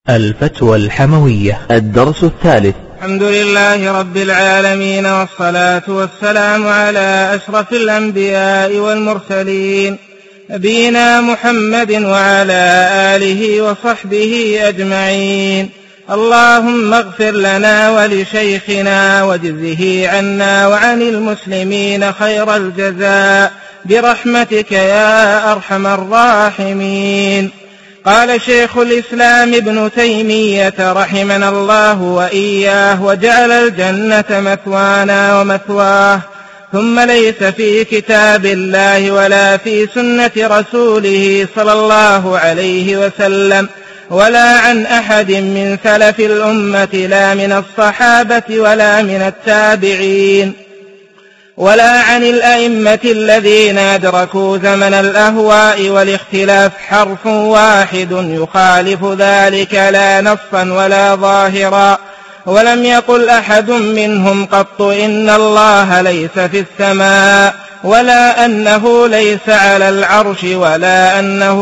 الفتوى الحموية. الدرس الثالث. الحمد لله رب العالمين، والصلاة والسلام على أشرف الأنبياء والمرسلين، نبينا محمد وعلى آله وصحبه أجمعين. اللهم اغفر لنا ولشيخنا واجزه عنا وعن المسلمين خير الجزاء برحمتك يا أرحم الراحمين. قال شيخ الإسلام ابن تيمية رحمنا الله وإياه: وجعل الجنة مثوانا ومثواه. ثم ليس في كتاب الله ولا في سنة رسوله صلى الله عليه وسلم ولا عن أحد من سلف الأمة، لا من الصحابة ولا من التابعين ولا عن الأئمة الذين أدركوا زمن الأهواء والاختلاف، حرف واحد يخالف ذلك لا نصا ولا ظاهرا. ولم يقل أحد منهم قط إن الله ليس في السماء، ولا أنه ليس على العرش، ولا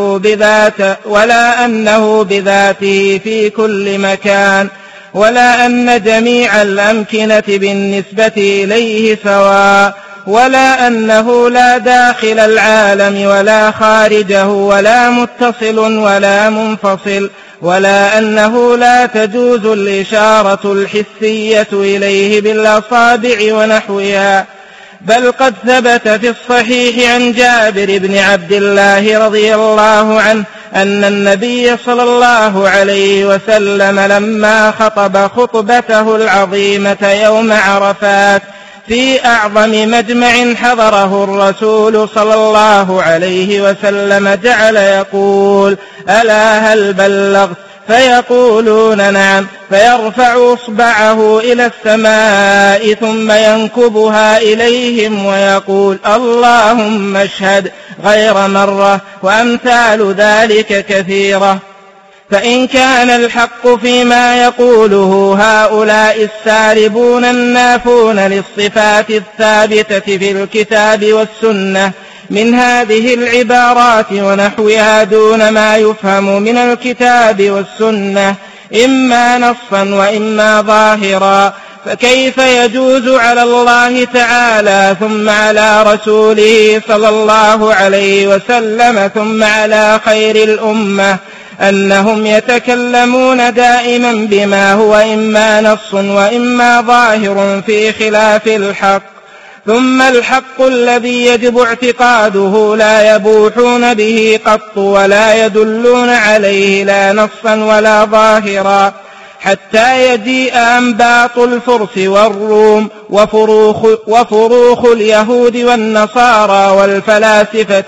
أنه بذاته في كل مكان، ولا أن جميع الأمكنة بالنسبة إليه سواء، ولا أنه لا داخل العالم ولا خارجه، ولا متصل ولا منفصل، ولا أنه لا تجوز الإشارة الحسية إليه بالأصابع ونحوها. بل قد ثبت في الصحيح عن جابر بن عبد الله رضي الله عنه أن النبي صلى الله عليه وسلم لما خطب خطبته العظيمة يوم عرفات في أعظم مجمع حضره الرسول صلى الله عليه وسلم جعل يقول: ألا هل بلغت؟ فيقولون نعم، فيرفع إصبعه إلى السماء ثم ينكبها إليهم ويقول: اللهم اشهد، غير مرة، وأمثال ذلك كثيرة. فإن كان الحق فيما يقوله هؤلاء السالبون النافون للصفات الثابتة في الكتاب والسنة من هذه العبارات ونحوها دون ما يفهم من الكتاب والسنة إما نصا وإما ظاهرا، فكيف يجوز على الله تعالى ثم على رسوله صلى الله عليه وسلم ثم على خير الأمة أنهم يتكلمون دائما بما هو إما نص وإما ظاهر في خلاف الحق، ثم الحق الذي يجب اعتقاده لا يبوحون به قط ولا يدلون عليه لا نصا ولا ظاهرا، حتى يجيء أنباط الفرس والروم وفروخ اليهود والنصارى والفلاسفة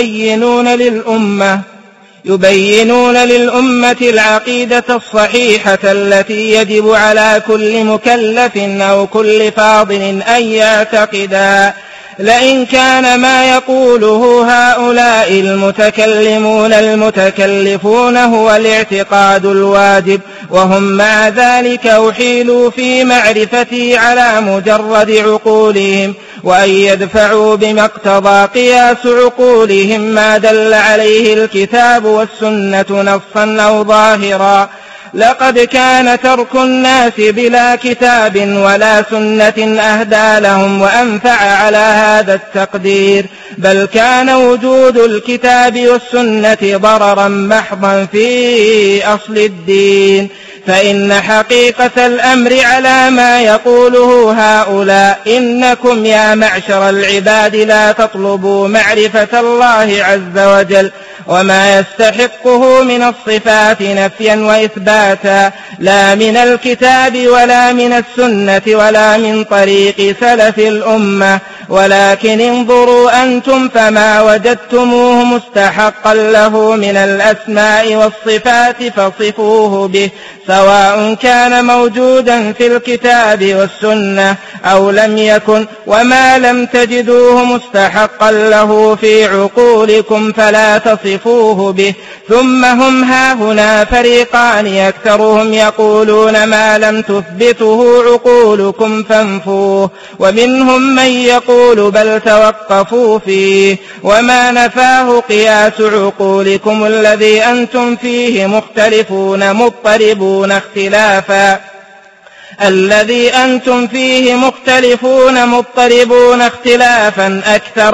يبينون للأمة العقيدة الصحيحة التي يجب على كل مكلف أو كل فاضل أن يعتقدا. لئن كان ما يقوله هؤلاء المتكلمون المتكلفون هو الاعتقاد الواجب، وهم مع ذلك أحيلوا في معرفته على مجرد عقولهم، وأن يدفعوا بما اقتضى قياس عقولهم ما دل عليه الكتاب والسنة نصا أو ظاهرا. لقد كان ترك الناس بلا كتاب ولا سنة أهدى لهم وأنفع على هذا التقدير، بل كان وجود الكتاب والسنة ضررا محضا في أصل الدين. فإن حقيقة الأمر على ما يقوله هؤلاء: إنكم يا معشر العباد لا تطلبوا معرفة الله عز وجل وما يستحقه من الصفات نفيا وإثباتا، لا من الكتاب ولا من السنة ولا من طريق سلف الأمة، ولكن انظروا أنتم فما وجدتموه مستحقا له من الأسماء والصفات فصفوه به، سواء كان موجودا في الكتاب والسنة أو لم يكن، وما لم تجدوه مستحقا له في عقولكم فلا تصفوه به. ثم هم هاهنا فريقان: أكثرهم يقولون ما لم تثبته عقولكم فانفوه، ومنهم من يقول العقول بل توقفوا فيه، وما نفاه قياس عقولكم الذي أنتم فيه مختلفون مضطربون اختلافا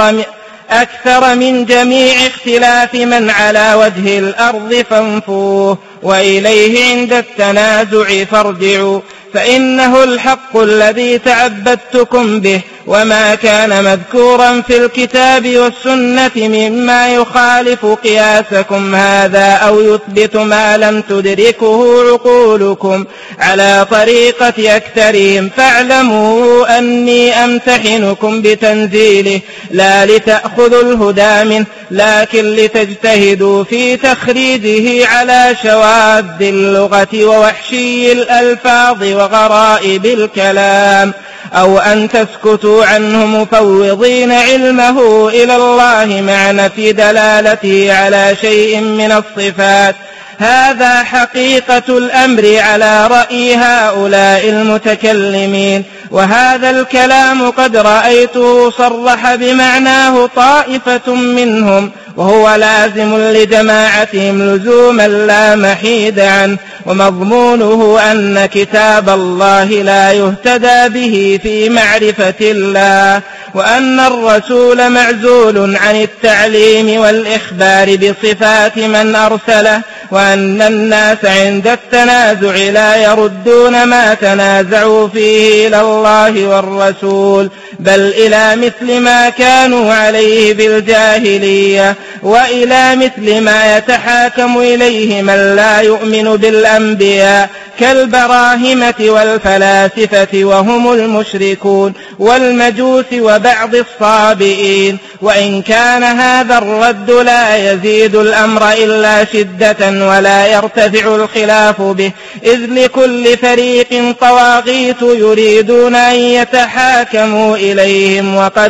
أكثر من جميع اختلاف من على وجه الأرض فانفوه، وإليه عند التنازع فارجعوا، فإنه الحق الذي تعبدتكم به، وما كان مذكورا في الكتاب والسنة مما يخالف قياسكم هذا أو يثبت ما لم تدركه عقولكم على طريقة أكثرهم، فاعلموا أني أمتحنكم بتنزيله لا لتأخذوا الهدى منه، لكن لتجتهدوا في تخريجه على شواذ اللغة ووحشي الألفاظ وغرائب الكلام، أو أن تسكتوا عنه مفوضين علمه إلى الله مع نفي دلالته على شيء من الصفات. هذا حقيقة الأمر على رأي هؤلاء المتكلمين، وهذا الكلام قد رأيته صرح بمعناه طائفة منهم، وهو لازم لجماعتهم لزوما لا محيد عنه، ومضمونه أن كتاب الله لا يهتدى به في معرفة الله، وأن الرسول معزول عن التعليم والإخبار بصفات من أرسله، وأن الناس عند التنازع لا يردون ما تنازعوا فيه إلى الله والرسول، بل إلى مثل ما كانوا عليه بالجاهلية، وإلى مثل ما يتحاكم إليه من لا يؤمن بالأنبياء كالبراهمة والفلاسفة وهم المشركون والمجوس وبعض الصابئين. وإن كان هذا الرد لا يزيد الأمر إلا شدة ولا يرتفع الخلاف به، إذ لكل فريق طواغيت يريدون أن يتحاكموا إليهم وقد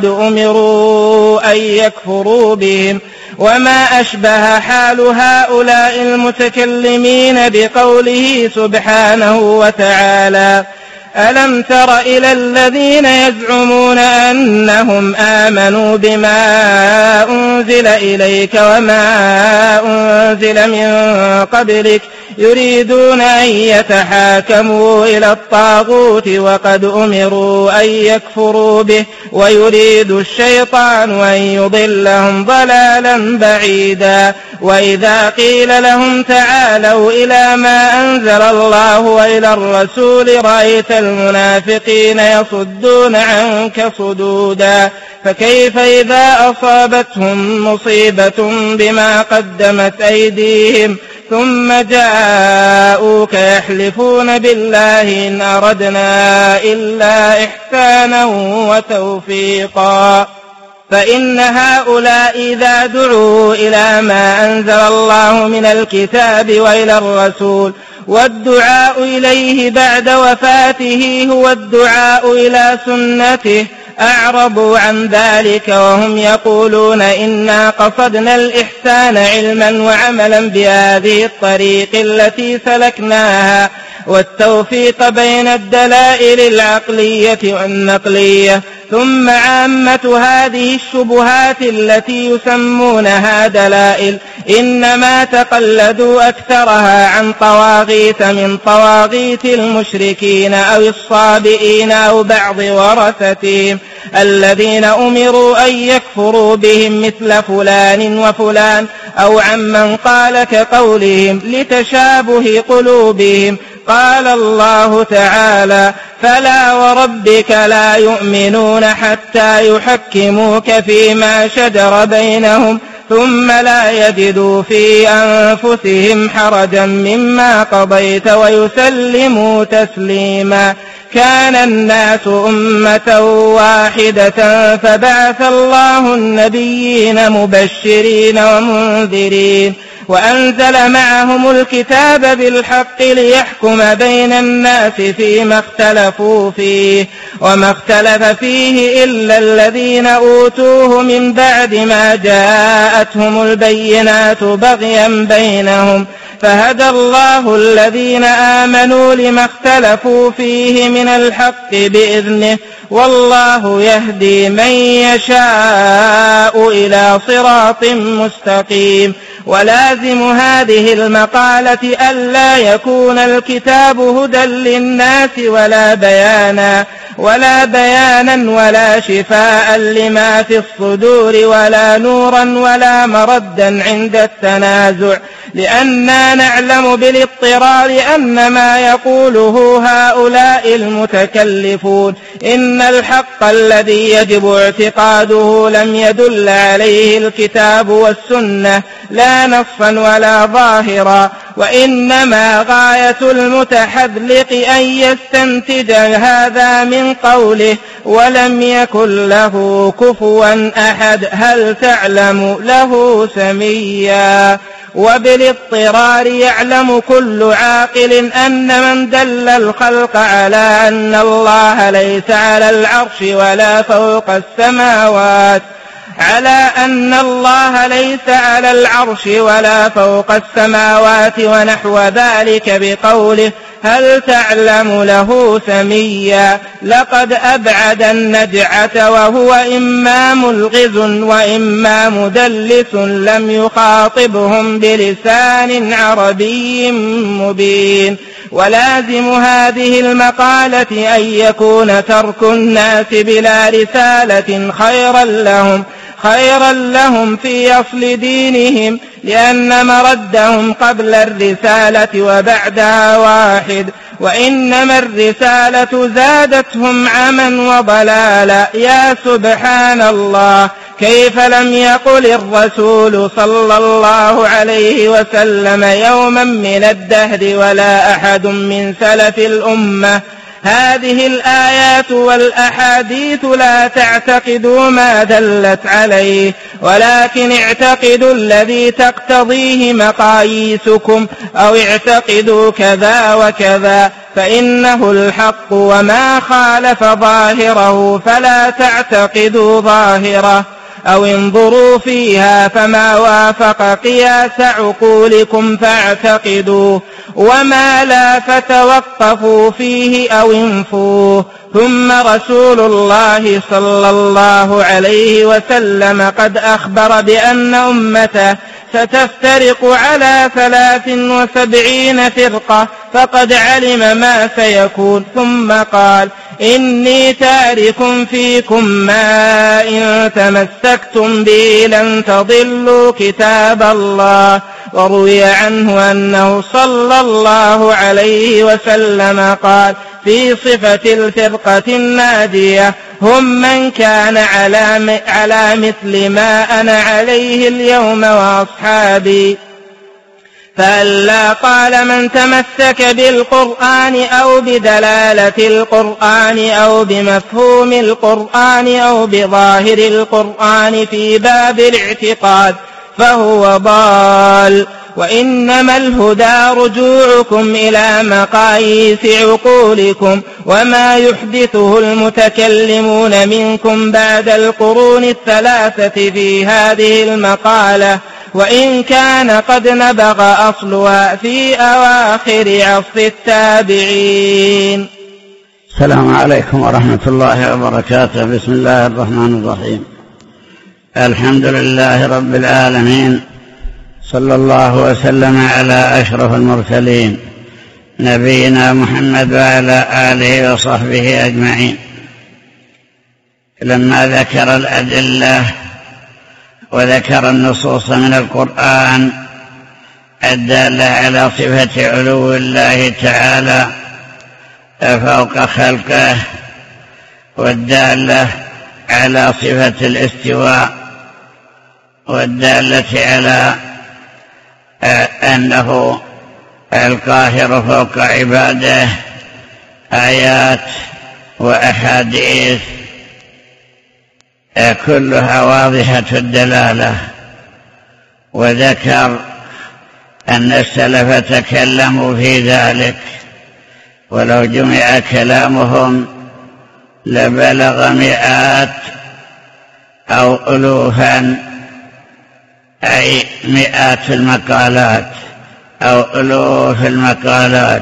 أمروا أن يكفروا بهم، وما أشبه حال هؤلاء المتكلمين بقوله سبحانه وتعالى: ألم تر إلى الذين يزعمون أنهم آمنوا بما أنزل إليك وما أنزل من قبلك يريدون أن يتحاكموا إلى الطاغوت وقد أمروا أن يكفروا به، ويريد الشيطان أن يضلهم ضلالا بعيدا. وإذا قيل لهم تعالوا إلى ما أنزل الله وإلى الرسول رأيت المنافقين يصدون عنك صدودا، فكيف إذا أصابتهم مصيبة بما قدمت أيديهم ثم جاءوك يحلفون بالله إن أردنا إلا إحسانا وتوفيقا. فإن هؤلاء إذا دعوا إلى ما أنزل الله من الكتاب وإلى الرسول، والدعاء إليه بعد وفاته هو الدعاء إلى سنته، أعرضوا عن ذلك وهم يقولون إنا قصدنا الإحسان علما وعملا بهذه الطريق التي سلكناها، والتوفيق بين الدلائل العقلية والنقلية. ثم عامة هذه الشبهات التي يسمونها دلائل إنما تقلدوا أكثرها عن طواغيت من طواغيت المشركين أو الصابئين أو بعض ورثتهم الذين أمروا أن يكفروا بهم مثل فلان وفلان، أو عمن قال كقولهم لتشابه قلوبهم. قال الله تعالى: فلا وربك لا يؤمنون حتى يحكموك فيما شجر بينهم ثم لا يجدوا في أنفسهم حرجا مما قضيت ويسلموا تسليما. كان الناس أمة واحدة فبعث الله النبيين مبشرين ومنذرين وأنزل معهم الكتاب بالحق ليحكم بين الناس فيما اختلفوا فيه، وما اختلف فيه إلا الذين أوتوه من بعد ما جاءتهم البينات بغيا بينهم. فهدى الله الذين آمنوا لما اختلفوا فيه من الحق بإذنه والله يهدي من يشاء إلى صراط مستقيم. ولازم هذه المقالة ألا يكون الكتاب هدى للناس ولا بيانا ولا شفاء لما في الصدور ولا نورا ولا مردا عند التنازع، لأننا نعلم بالاضطرار أن ما يقوله هؤلاء المتكلفون إن الحق الذي يجب اعتقاده لم يدل عليه الكتاب والسنة لا نصا ولا ظاهرا، وإنما غاية المتحذلق أن يستنتج هذا من قوله ولم يكن له كفوا أحد هل تعلم له سميا. وبالاضطرار يعلم كل عاقل أن من دل الخلق على أن الله ليس على العرش ولا فوق السماوات ونحو ذلك بقوله هل تعلم له سميا لقد أبعد النجعة، وهو إما ملغز وإما مدلس لم يخاطبهم بلسان عربي مبين. ولازم هذه المقالة أن يكون ترك الناس بلا رسالة خيرا لهم في أصل دينهم، لأن مردهم قبل الرسالة وبعدها واحد، وإنما الرسالة زادتهم عما وضلالا. يا سبحان الله، كيف لم يقل الرسول صلى الله عليه وسلم يوما من الدهر ولا أحد من سلف الأمة هذه الآيات والأحاديث لا تعتقدوا ما دلت عليه، ولكن اعتقدوا الذي تقتضيه مقاييسكم، أو اعتقدوا كذا وكذا فإنه الحق، وما خالف ظاهره فلا تعتقدوا ظاهره، أو انظروا فيها فما وافق قياس عقولكم فاعتقدوه، وما لا فتوقفوا فيه أو انفوه. ثم رسول الله صلى الله عليه وسلم قد أخبر بأن أمته ستفترق على 73 فرقة، فقد علم ما سيكون، ثم قال إني تارك فيكم ما إن تمسكتم به لن تضلوا كتاب الله. وروي عنه أنه صلى الله عليه وسلم قال في صفة الفرقة الناجية هم من كان على مثل ما أنا عليه اليوم وأصحابي. فألا قال من تمسك بالقرآن أو بدلالة القرآن أو بمفهوم القرآن أو بظاهر القرآن في باب الاعتقاد فهو ضال، وإنما الهدى رجوعكم إلى مقاييس عقولكم وما يحدثه المتكلمون منكم بعد القرون الثلاثة في هذه المقالة، وإن كان قد نبغ أصلها في أواخر عصر التابعين. السلام عليكم ورحمة الله وبركاته. بسم الله الرحمن الرحيم. الحمد لله رب العالمين، صلى الله وسلم على أشرف المرسلين نبينا محمد وعلى آله وصحبه أجمعين. لما ذكر الأدلة وذكر النصوص من القرآن الدالة على صفة علو الله تعالى فوق خلقه، والدالة على صفة الاستواء، والدالة على أنه القاهر فوق عباده، آيات وأحاديث كلها واضحة الدلالة. وذكر أن السلف تكلموا في ذلك، ولو جمع كلامهم لبلغ مئات أو ألوفا، أي مئات المقالات أو ألوف المقالات.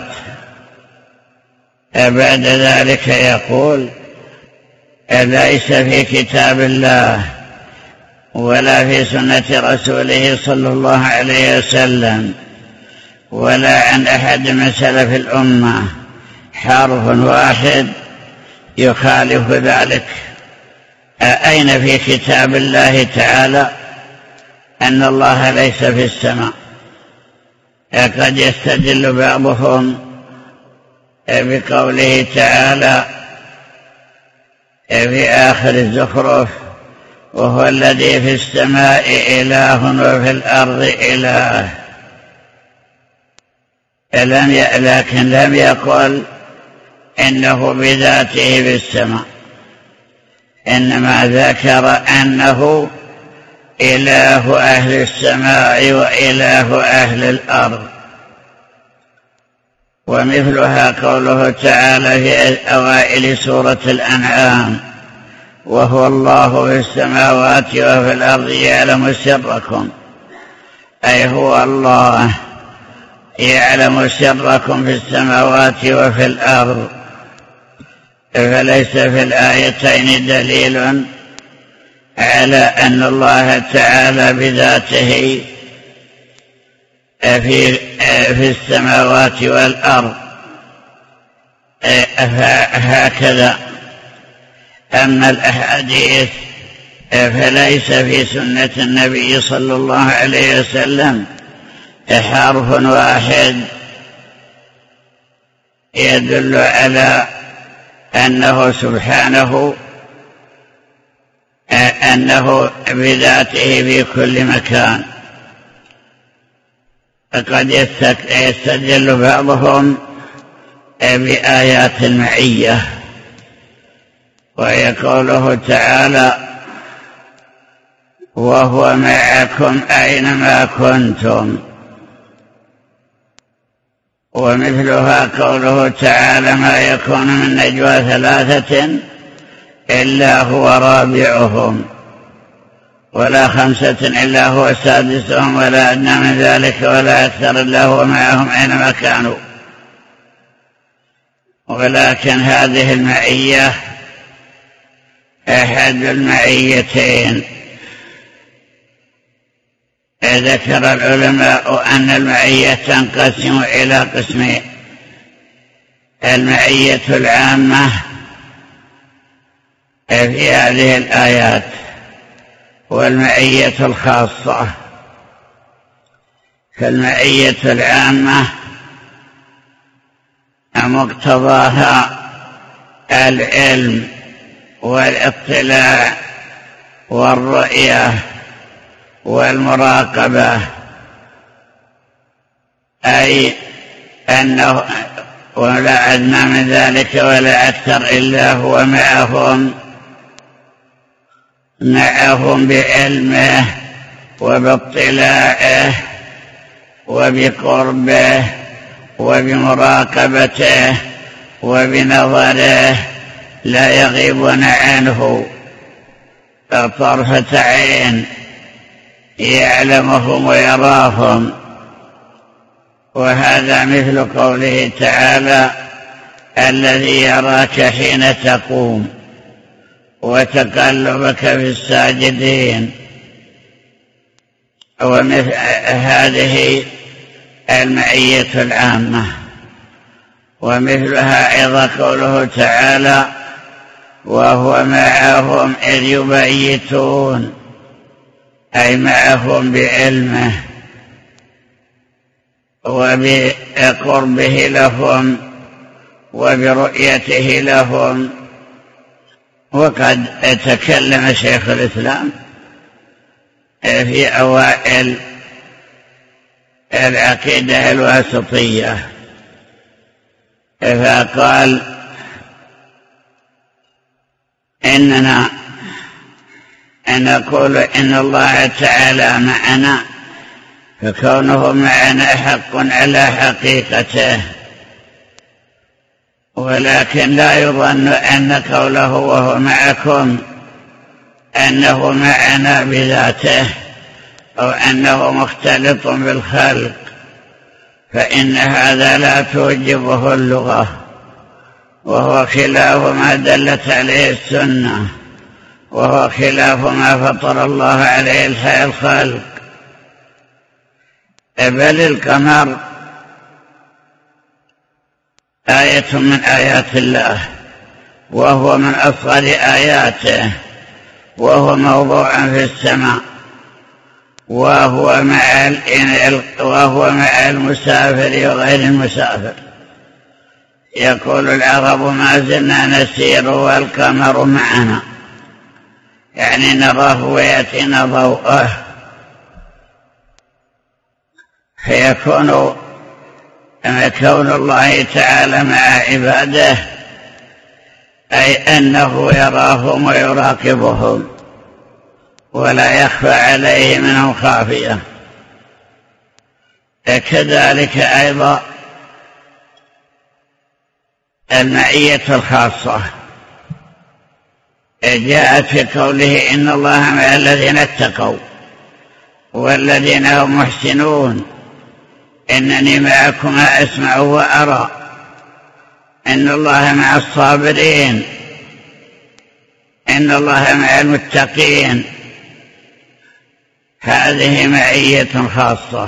بعد ذلك يقول: ليس في كتاب الله ولا في سنة رسوله صلى الله عليه وسلم ولا عن أحد من سلف الأمة حرف واحد يخالف ذلك. أين في كتاب الله تعالى أن الله ليس في السماء؟ قد يستدل بعضهم بقوله تعالى في آخر الزخرف: وهو الذي في السماء إله وفي الأرض إله. لكن لم يقل إنه بذاته في السماء، إنما ذكر أنه إله أهل السماء وإله أهل الأرض. ومثلها قوله تعالى في أوائل سورة الأنعام: وهو الله في السماوات وفي الأرض يعلم سركم، أي هو الله يعلم سركم في السماوات وفي الأرض. فليس في الآيتين دليل على أن الله تعالى بذاته في السماوات والأرض هكذا. أما الأحاديث فليس في سنة النبي صلى الله عليه وسلم حرف واحد يدل على أنه سبحانه أنه بذاته في كل مكان. قد يستدل بعضهم بآيات المعية، وهي قوله تعالى: وهو معكم أينما كنتم. ومثلها قوله تعالى: ما يكون من نجوى ثلاثة إلا هو رابعهم ولا خمسة إلا هو سادسهم ولا أدنى من ذلك ولا أكثر إلا هو معهم أينما كانوا. ولكن هذه المعية أحد المعيتين. ذكر العلماء أن المعية تنقسم إلى قسمين: المعية العامة في هذه الآيات، والمعية الخاصة. فالمعية العامة مقتضاها العلم والاطلاع والرؤية والمراقبة، أي أنه ولا أدنى من ذلك ولا أكثر إلا هو معهم بعلمه وباطلاعه وبقربه وبمراقبته وبنظره، لا يغيبون عنه طرفة عين، يعلمهم ويراهم. وهذا مثل قوله تعالى: الذي يراك حين تقوم وتقلبك في الساجدين. ومثل هذه المعية العامة. ومثلها أيضا قوله تعالى: وهو معهم إذ يبيتون، أي معهم بعلمه وبقربه لهم وبرؤيته لهم. وقد تكلم شيخ الإسلام في أوائل العقيدة الواسطية فقال: إننا نقول إن الله تعالى معنا، فكونه معنا حق على حقيقته، ولكن لا يظن أن قوله وهو معكم أنه معنا بذاته أو أنه مختلط بالخلق، فإن هذا لا توجبه اللغة، وهو خلاف ما دلت عليه السنة، وهو خلاف ما فطر الله عليه الخلق. بل القمر آية من آيات الله، وهو من أصغر آياته، وهو موضوع في السماء، وهو مع المسافر وغير المسافر. يقول العرب: ما زلنا نسير والقمر معنا، يعني نراه ويأتينا ضوءه. فيكون كون الله تعالى مع عباده أي أنه يراهم ويراقبهم، ولا يخفى عليه منهم خافية. كذلك أيضا المعية الخاصة جاءت في قوله: إن الله مع الذين اتقوا والذين هم محسنون إنني معكما أسمع وأرى. إن الله مع الصابرين، إن الله مع المتقين. هذه معية خاصة،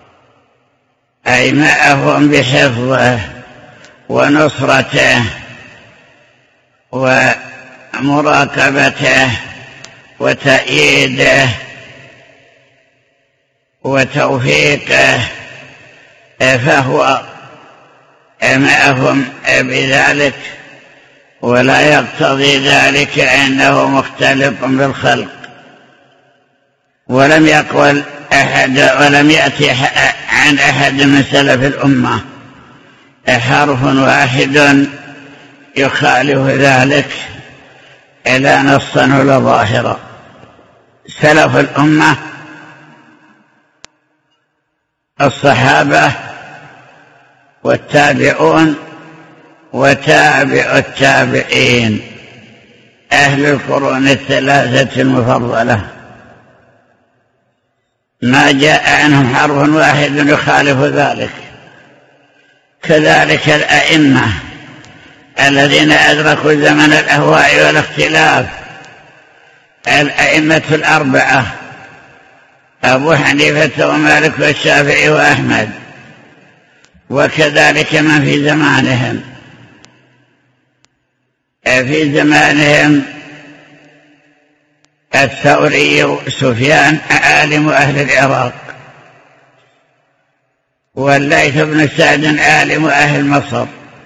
أي معهم بحفظه ونصرته ومراقبته وتأييده وتوفيقه، فهو معهم بذلك، ولا يقتضي ذلك أنه مختلط بالخلق. ولم يقل أحد، ولم يأتي عن أحد من سلف الأمة حرف واحد يخالف ذلك إلا نصا ولا ظاهرا. سلف الأمة الصحابة والتابعون وتابع التابعين، أهل القرون الثلاثة المفضلة، ما جاء عنهم حرف واحد يخالف ذلك. كذلك الأئمة الذين أدركوا زمن الأهواء والاختلاف، الأئمة الأربعة: أبو حنيفة ومالك والشافعي وأحمد، وكذلك من في زمانهم. في زمانهم الثوري سفيان عالم أهل العراق، والليث بن سعد عالم أهل مصر،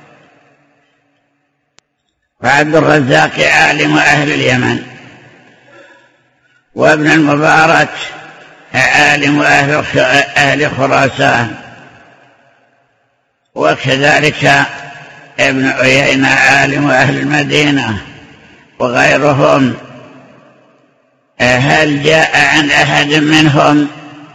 وعبد الرزاق عالم أهل اليمن، وابن المبارك عالم أهل خراسان، وكذلك ابن عيينة عالم أهل المدينة وغيرهم. هل جاء عن أحد منهم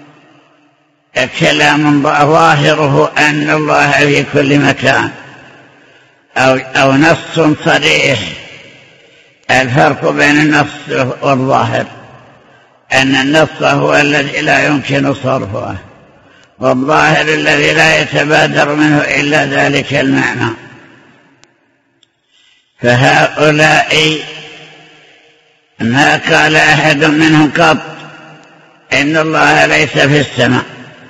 كلام ظاهره أن الله في كل مكان، أو نص صريح؟ الفرق بين النص والظاهر أن النص هو الذي لا يمكن صرفه، والظاهر الذي لا يتبادر منه إلا ذلك المعنى. فهؤلاء ما قال أحد منهم قط إن الله ليس في السماء.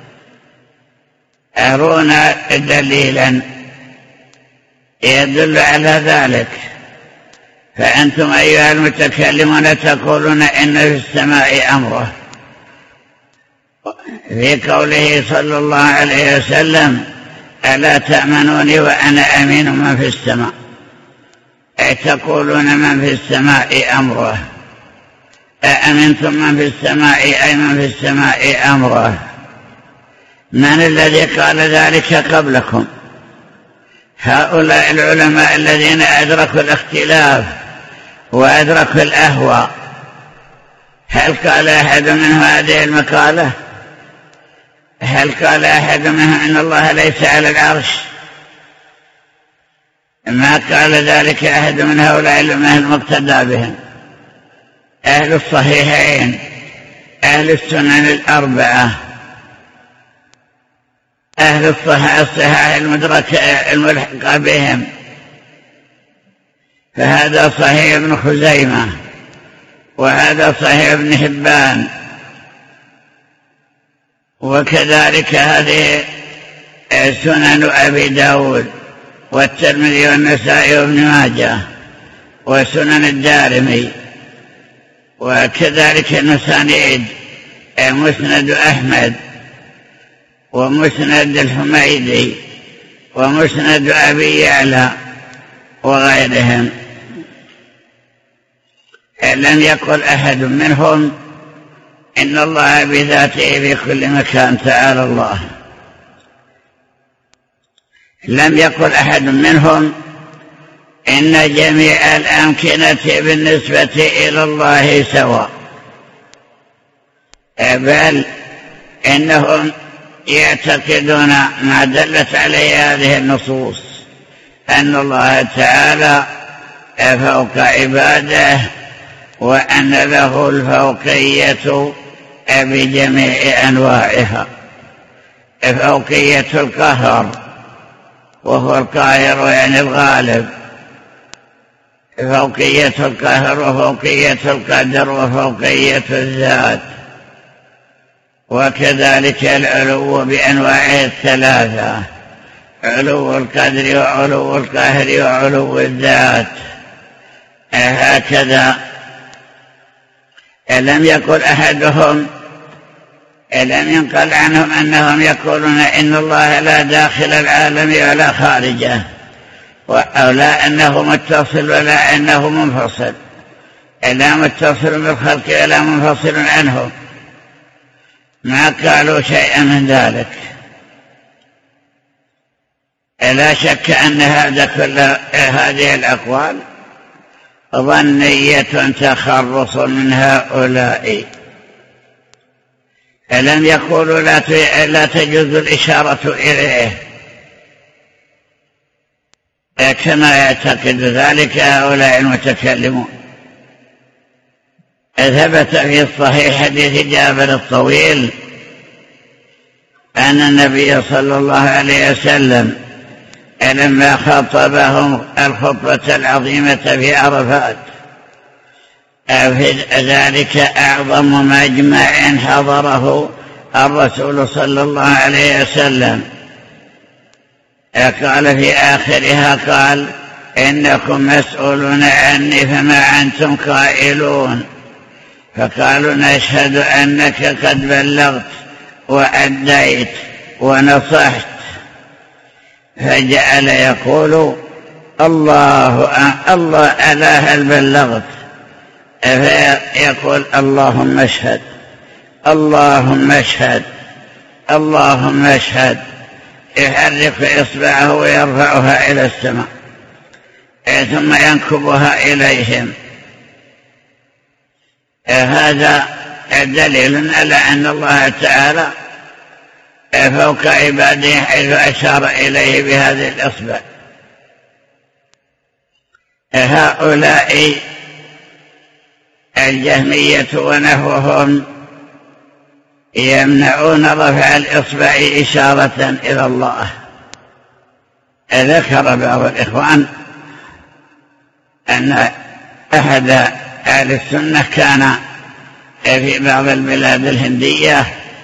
أرونا دليلا يدل على ذلك. فأنتم أيها المتكلمون تقولون إن في السماء أمره، في قوله صلى الله عليه وسلم: ألا تأمنوني وأنا أمين من في السماء. أي تقولون من في السماء أمره. أأمنتم من في السماء، أي من في السماء أمره. من الذي قال ذلك قبلكم؟ هؤلاء العلماء الذين أدركوا الاختلاف وأدركوا الأهواء. هل قال أحد منهم هذه المقالة؟ هل قال أحد منهم إن الله ليس على العرش؟ ما قال ذلك أحد من هؤلاء الأمة المقتدى بهم، أهل الصحيحين، أهل السنن الأربعة، أهل الصحاح الملحقة بهم، فهذا صحيح ابن خزيمة وهذا صحيح ابن حبان، وكذلك هذه سنن أبي داود والترمذي والنسائي وابن ماجه وسنن الدارمي، وكذلك المسانيد مسند أحمد ومسند الحميدي ومسند أبي يعلى وغيرهم. لم يقل أحد منهم إن الله بذاته في كل مكان تعالى الله، لم يقل أحد منهم إن جميع الأمكنة بالنسبة إلى الله سواء، بل إنهم يعتقدون ما دلت عليه هذه النصوص أن الله تعالى فوق عباده وأن له الفوقية بجميع أنواعها، فوقية القهر وهو القاهر يعني الغالب، فوقية القهر وفوقية القدر وفوقية الذات، وكذلك العلو بأنواعه الثلاثة، علو القدر وعلو القهر وعلو الذات. هكذا لم يقل أحدهم، لم ينقل عنهم أنهم يقولون إن الله لا داخل العالم ولا خارجه، أو لا أنه متصل ولا أنه منفصل، لا متصل بالخلق ولا منفصل عنهم، ما قالوا شيئا من ذلك. لا شك أن كل هذه الأقوال ظنية تخرص من هؤلاء. لم يقولوا لا تجوز الإشارة إليه كما يعتقد ذلك هؤلاء المتكلمون. ثبت في الصحيح حديث جابر الطويل أن النبي صلى الله عليه وسلم لما خطبهم الخطبة العظيمة في عرفات، في ذلك أعظم مجمع حضره الرسول صلى الله عليه وسلم، قال في آخرها قال إنكم مسؤولون عني فما أنتم قائلون، فقالوا نشهد أنك قد بلغت وأديت ونصحت، فجعل يقول الله ألا هل بلغت، فيقول اللهم اشهد اللهم اشهد اللهم اشهد، يحرك إصبعه ويرفعها إلى السماء ثم ينكبها إليهم. هذا دليل على أن الله تعالى فوق عباده حيث أشار إليه بهذه الإصبع. هؤلاء الجهمية ونحوهم يمنعون رفع الإصبع إشارة إلى الله. ذكر بعض الإخوان أن أحد أهل السنة كان في بعض البلاد الهندية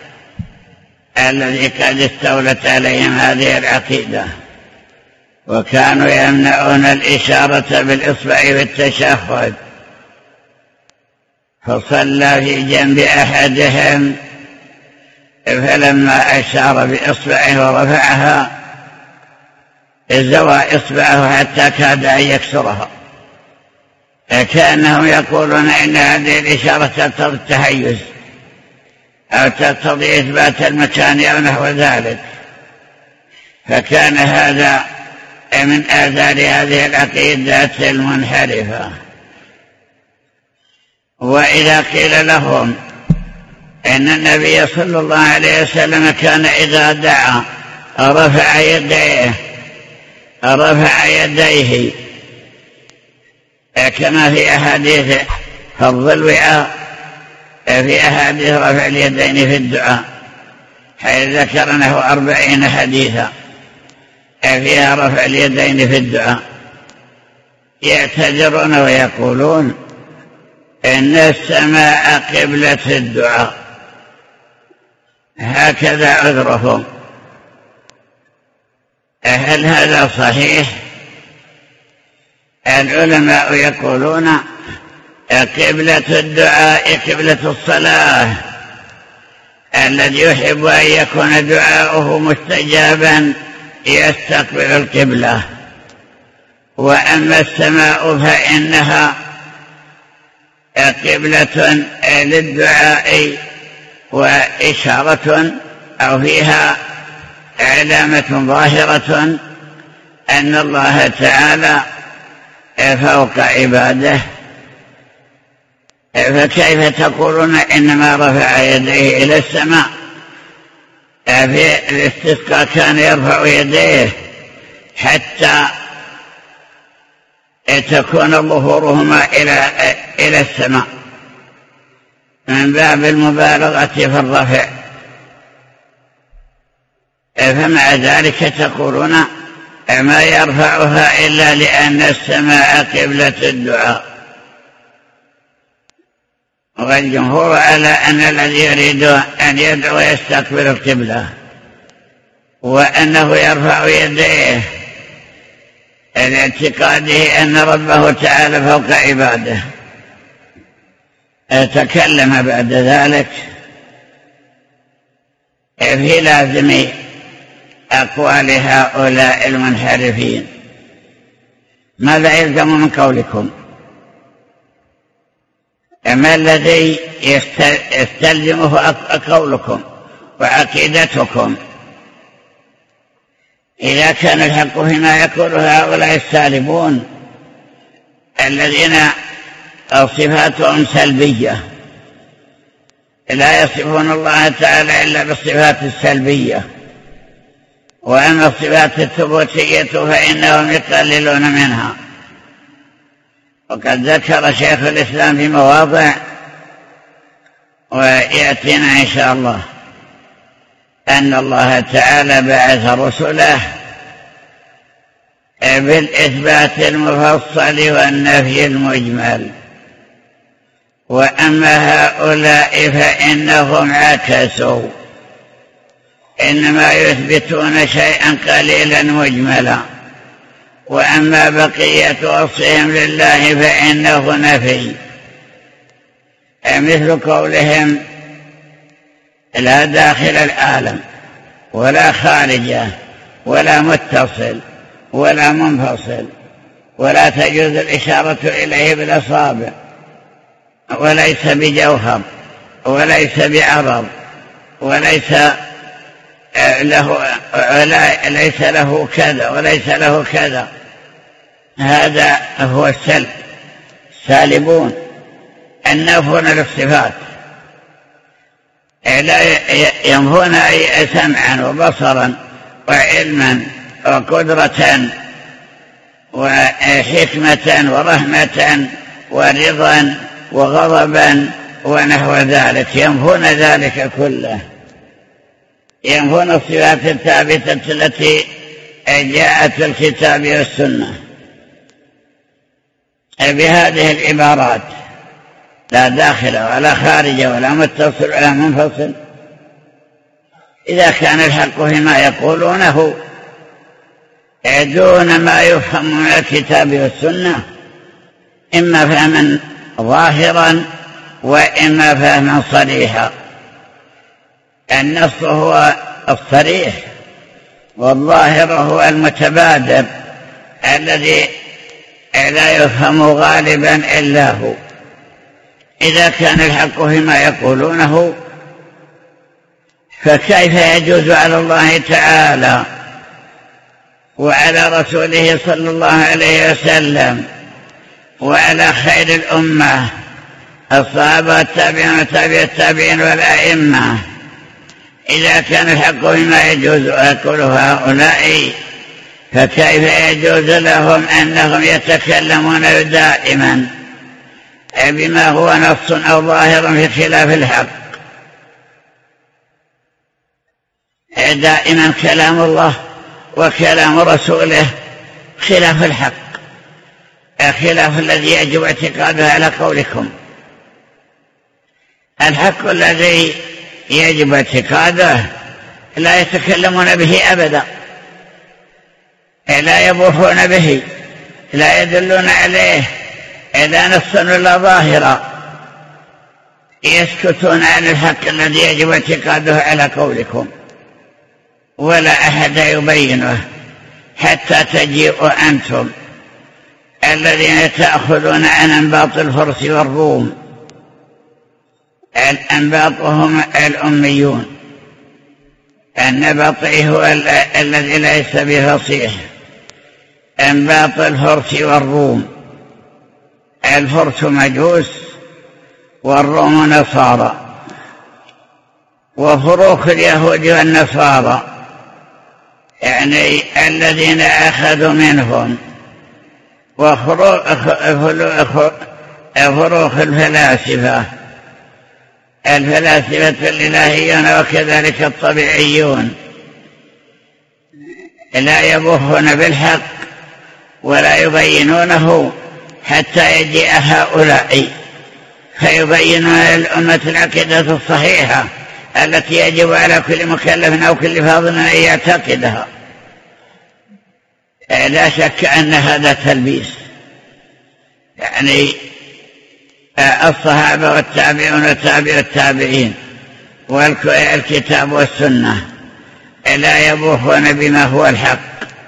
الذي قد استولت عليهم هذه العقيدة، وكانوا يمنعون الإشارة بالإصبع في التشهد، فصلى في جنب أحدهم فلما أشار بإصبعه ورفعها زوى إصبعه حتى كاد أن يكسرها، كأنهم يقولون إن هذه الإشارة تقتضي التحيز أو تقتضي إثبات المكان أو نحو ذلك. فكان هذا من آثار هذه العقيدة المنحرفة. وإذا قيل لهم إن النبي صلى الله عليه وسلم كان إذا دعا رفع يديه كما في أحاديث فضل الوعاء، في أحاديث رفع اليدين في الدعاء، حيث ذكر أنه 40 حديثا فيها رفع اليدين في الدعاء. يعتذرون ويقولون إن السماء قبلة الدعاء، هكذا عذرهم. هل هذا صحيح؟ العلماء يقولون قبلة الدعاء قبلة الصلاة، الذي يحب أن يكون دعاؤه مستجابا يستقبل القبلة. وأما السماء فإنها قبلة للدعاء وإشارة أو فيها علامة ظاهرة أن الله تعالى فوق عباده. فكيف تقولون إنما رفع يديه إلى السماء؟ في الاستسقاء كان يرفع يديه حتى تكون ظهورهما إلى السماء من باب المبالغة في الرفع. فمع ذلك تقولون ما يرفعها إلا لأن السماء قبلة الدعاء. والجمهور على أن الذي يريد أن يدعو يستقبل القبلة، وأنه يرفع يديه لاعتقاده أن ربه تعالى فوق عباده. تكلم بعد ذلك في لازم أقوال هؤلاء المنحرفين. ماذا يلزم من قولكم؟ ما الذي يستلزمه قولكم وعقيدتكم إذا كان الحق فيما يقوله هؤلاء السالبون الذين صفاتهم سلبية، لا يصفون الله تعالى إلا بالصفات السلبية، وأما الصفات الثبوتية فإنهم يقللون منها. وقد ذكر شيخ الإسلام في مواضع ويأتينا إن شاء الله أن الله تعالى بعث رسله بالإثبات المفصل والنفي المجمل. وأما هؤلاء فإنهم عكسوا، إنما يثبتون شيئا قليلا مجملا، وأما بقية وصفهم لله فإنه نفي، مثل قولهم لا داخل العالم ولا خارجه ولا متصل ولا منفصل، ولا تجوز الإشارة إليه بالأصابع، وليس بجوهر وليس بعرض وليس له كذا وليس له كذا. هذا هو السلب، سالبون النافون للصفات، لا ينفون أي سمعا وبصرا وعلما وقدرة وحكمة ورحمة ورضا وغضبا ونحو ذلك، ينفون ذلك كله، ينفون الصفات الثابتة التي جاءت في الكتاب والسنة بهذه العبارات: لا داخل ولا خارج ولا متصل ولا منفصل. إذا كان الحق فيما يقولونه دون ما يفهم من الكتاب والسنة، إما فهما ظاهرا وإما فهما صريحا. النص هو الصريح، والظاهر هو المتبادر الذي لا يفهم غالبا إلا هو. إذا كان الحق فيما يقولونه فكيف يجوز على الله تعالى وعلى رسوله صلى الله عليه وسلم وعلى خير الأمة الصحابة والتابعين وتابع التابعين والأئمة، إذا كان الحق فيما يجوز ويقوله هؤلاء، فكيف يجوز لهم أنهم يتكلمون دائما بما هو نص أو ظاهر في خلاف الحق؟ دائما كلام الله وكلام رسوله خلاف الحق، خلاف الذي يجب اعتقاده على قولكم. الحق الذي يجب اعتقاده لا يتكلمون به أبدا، لا يبوحون به، لا يدلون عليه إلا نصا ولا ظاهرا، يسكتون عن الحق الذي يجب اعتقاده على قولكم، ولا أحد يبينه حتى تجيئوا أنتم الذين تأخذون عن أنباط الفرس والروم. الأنباط هم الأميون، النبطي هو الذي ليس بفصيح. أنباط الفرس والروم، الفرس مجوس والروم نصارى، وفروق اليهود والنصارى يعني الذين أخذوا منهم، وفروق الفلاسفة الإلهيون وكذلك الطبيعيون لا يبوحون بالحق ولا يبينونه حتى يجيء هؤلاء فيبينون للأمة العقيدة الصحيحة التي يجب على كل مكلف أو كل فاضل أن يعتقدها. لا شك أن هذا تلبيس، يعني الصحابة والتابعون وتابع التابعين والكتاب والسنة لا يبوحون بما هو الحق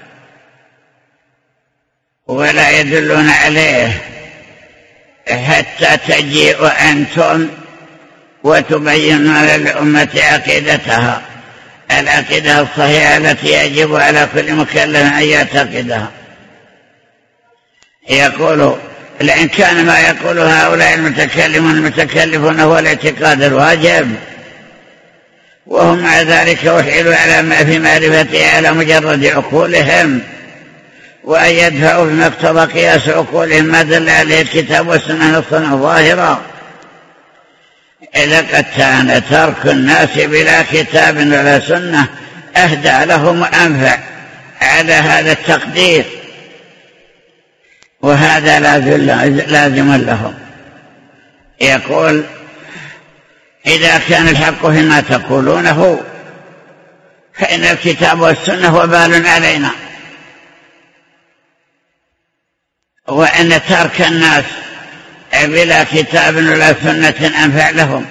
ولا يدلون عليه حتى تجيئوا أنتم وتبينون للأمة عقيدتها، العقيدة الصحيحة التي يجب على كل مكلف أن يعتقدها. يقول لئن كان ما يقول هؤلاء المتكلفون هو الاعتقاد الواجب وهم مع ذلك وحيلوا على ما في معرفته على مجرد عقولهم، وأن يدفعوا بما اقتضى قياس عقولهم ما دل عليه الكتاب والسنة نصا ظاهرا. إذا قد كان ترك الناس بلا كتاب ولا سنة أهدى لهم وأنفع على هذا التقدير، وهذا لازم لهم. يقول إذا كان الحق فيما تقولونه فإن الكتاب والسنة وبال علينا، وأن ترك الناس بلا كتاب ولا سنة أنفع لهم،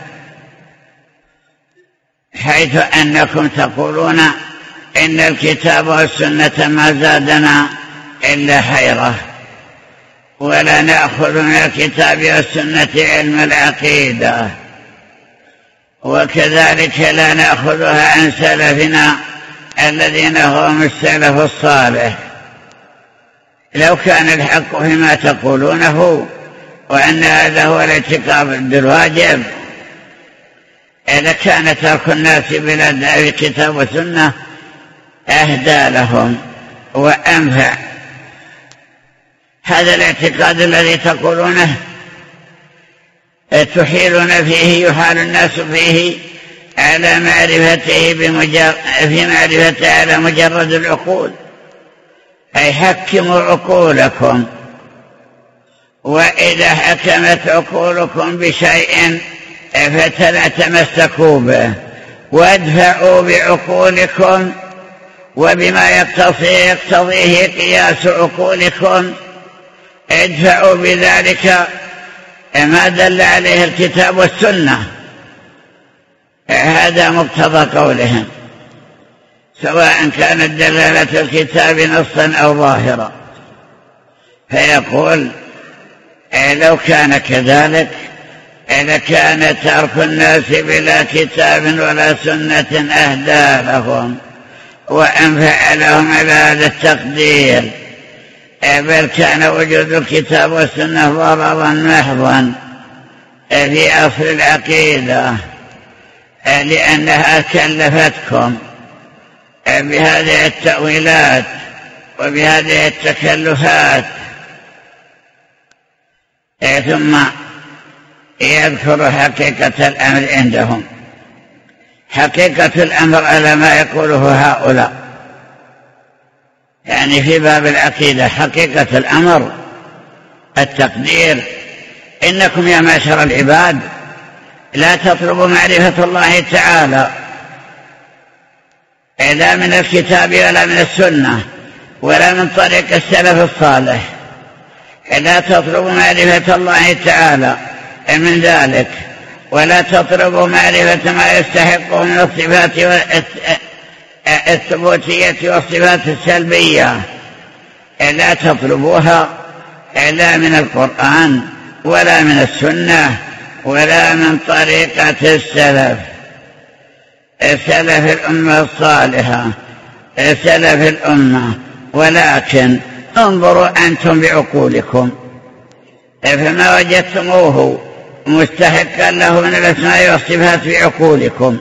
حيث أنكم تقولون إن الكتاب والسنة ما زادنا إلا حيرة، ولا نأخذ من الكتاب والسنة علم العقيدة، وكذلك لا نأخذها عن سلفنا الذين هم السلف الصالح. لو كان الحق فيما تقولونه وأن هذا هو الاعتقاد بالواجب لكان ترك الناس بلا كتاب وسنة أهدى لهم وأنفع. هذا الاعتقاد الذي تقولونه تحيلون فيه، يحال الناس فيه على معرفته في معرفته على مجرد العقول، أي حكموا عقولكم، وإذا حكمت عقولكم بشيء فلا تمسكوا به، وادفعوا بعقولكم وبما يقتضيه قياس عقولكم، ادفعوا بذلك ما دل عليه الكتاب والسنة. هذا مقتضى قولهم، سواء كانت دلالة الكتاب نصا أو ظاهرا. فيقول لو كان كذلك لكان ترك الناس بلا كتاب ولا سنة أهدى لهم وأنفع لهم على هذا التقدير، بل كان وجود الكتاب والسنة ضررا محضا في أصل العقيدة، لأنها كلفتكم بهذه التأويلات وبهذه التكلفات. ثم يذكر حقيقة الأمر عندهم. حقيقة الأمر على ما يقوله هؤلاء، يعني في باب العقيدة حقيقة الأمر التقدير: إنكم يا معشر العباد لا تطلبوا معرفة الله تعالى لا من الكتاب ولا من السنة ولا من طريق السلف الصالح، لا تطلبوا معرفة الله تعالى من ذلك، ولا تطلبوا معرفة ما يستحقه من الصفات الثبوتية والصفات السلبية، لا تطلبوها لا من القرآن ولا من السنة ولا من طريقة سلف الأمة الصالحة سلف الأمة، ولكن انظروا أنتم بعقولكم، فما وجدتموه مستحقا له من الأسماء والصفات بعقولكم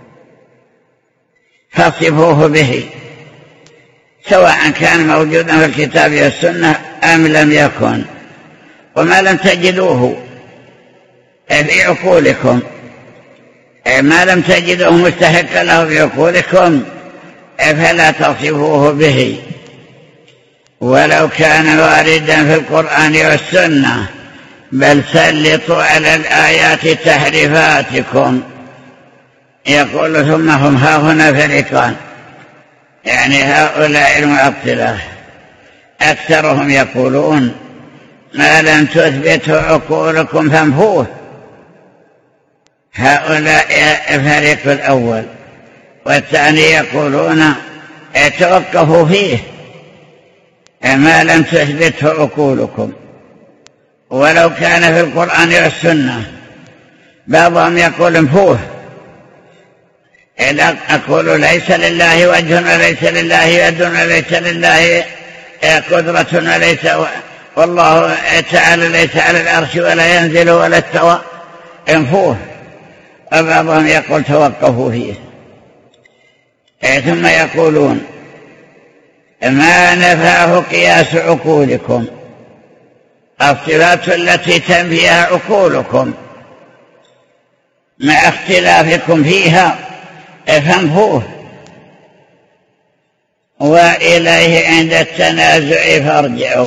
فاصفوه به، سواء كان موجودا في الكتاب والسنة أم لم يكن. وما لم تجدوه في عقولكم، ما لم تجدوه مستحقا له بعقولكم فلا تصفوه به، ولو كان واردا في القرآن والسنة، بل سلطوا على الآيات تحريفاتكم. يقول ثم هم هاهنا فريقان، يعني هؤلاء المعطلة أكثرهم يقولون ما لم تثبته عقولكم فانفوه، هؤلاء الفريق الأول، والثاني يقولون توقفوا فيه ما لم تثبته عقولكم ولو كان في القرآن والسنة. بعضهم يقول انفوه، إذا أقول ليس لله وجه وليس لله يد وليس لله قدرة وليس، والله تعالى ليس على العرش ولا ينزل ولا استوى، انفوه. وبعضهم يقول توقفوا فيه. ثم يقولون ما نفعه قياس عقولكم، الصفات التي تنفيها عقولكم مع اختلافكم فيها فانفوه، وإليه عند التنازع فارجعوا.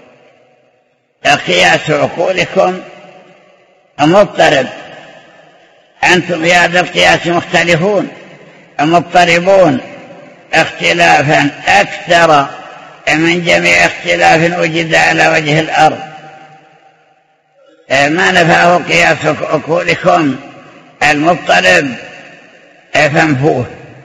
قياس عقولكم مضطرب، أنتم في هذا القياس مختلفون مضطربون اختلافا أكثر من جميع اختلاف وجد على وجه الأرض. ما نفعه قياس عقولكم المضطرب فانفوه،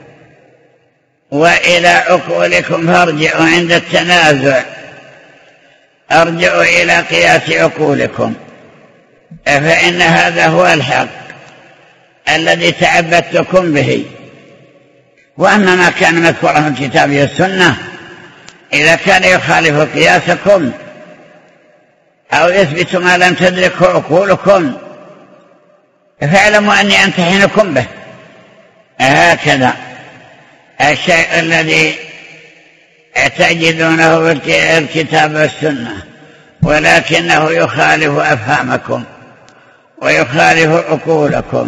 وإلى عقولكم فارجعوا عند التنازع، ارجعوا إلى قياس عقولكم، فإن هذا هو الحق الذي تعبدتكم به. وأما ما كان مذكورا في الكتاب والسنة إذا كان يخالف قياسكم أو يثبت ما لم تدركه عقولكم فاعلموا أني أمتحنكم به. هكذا الشيء الذي تجدونه في الكتاب والسنة ولكنه يخالف أفهامكم ويخالف عقولكم،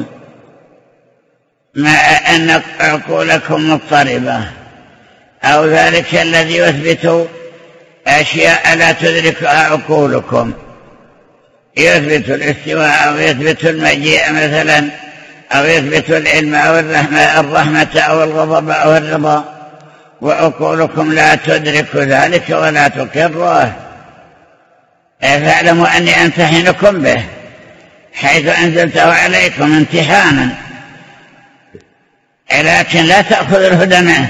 مع أن عقولكم مضطربة، أو ذلك الذي يثبت أشياء لا تدركها عقولكم، يثبت الاستواء أو يثبت المجيء مثلا، أو يثبت العلم أو الرحمة أو الغضب أو الرضا، وعقولكم لا تدرك ذلك ولا تقره، فاعلموا أني أمتحنكم به حيث أنزلته عليكم امتحانا، لكن لا تأخذ الهدى منه،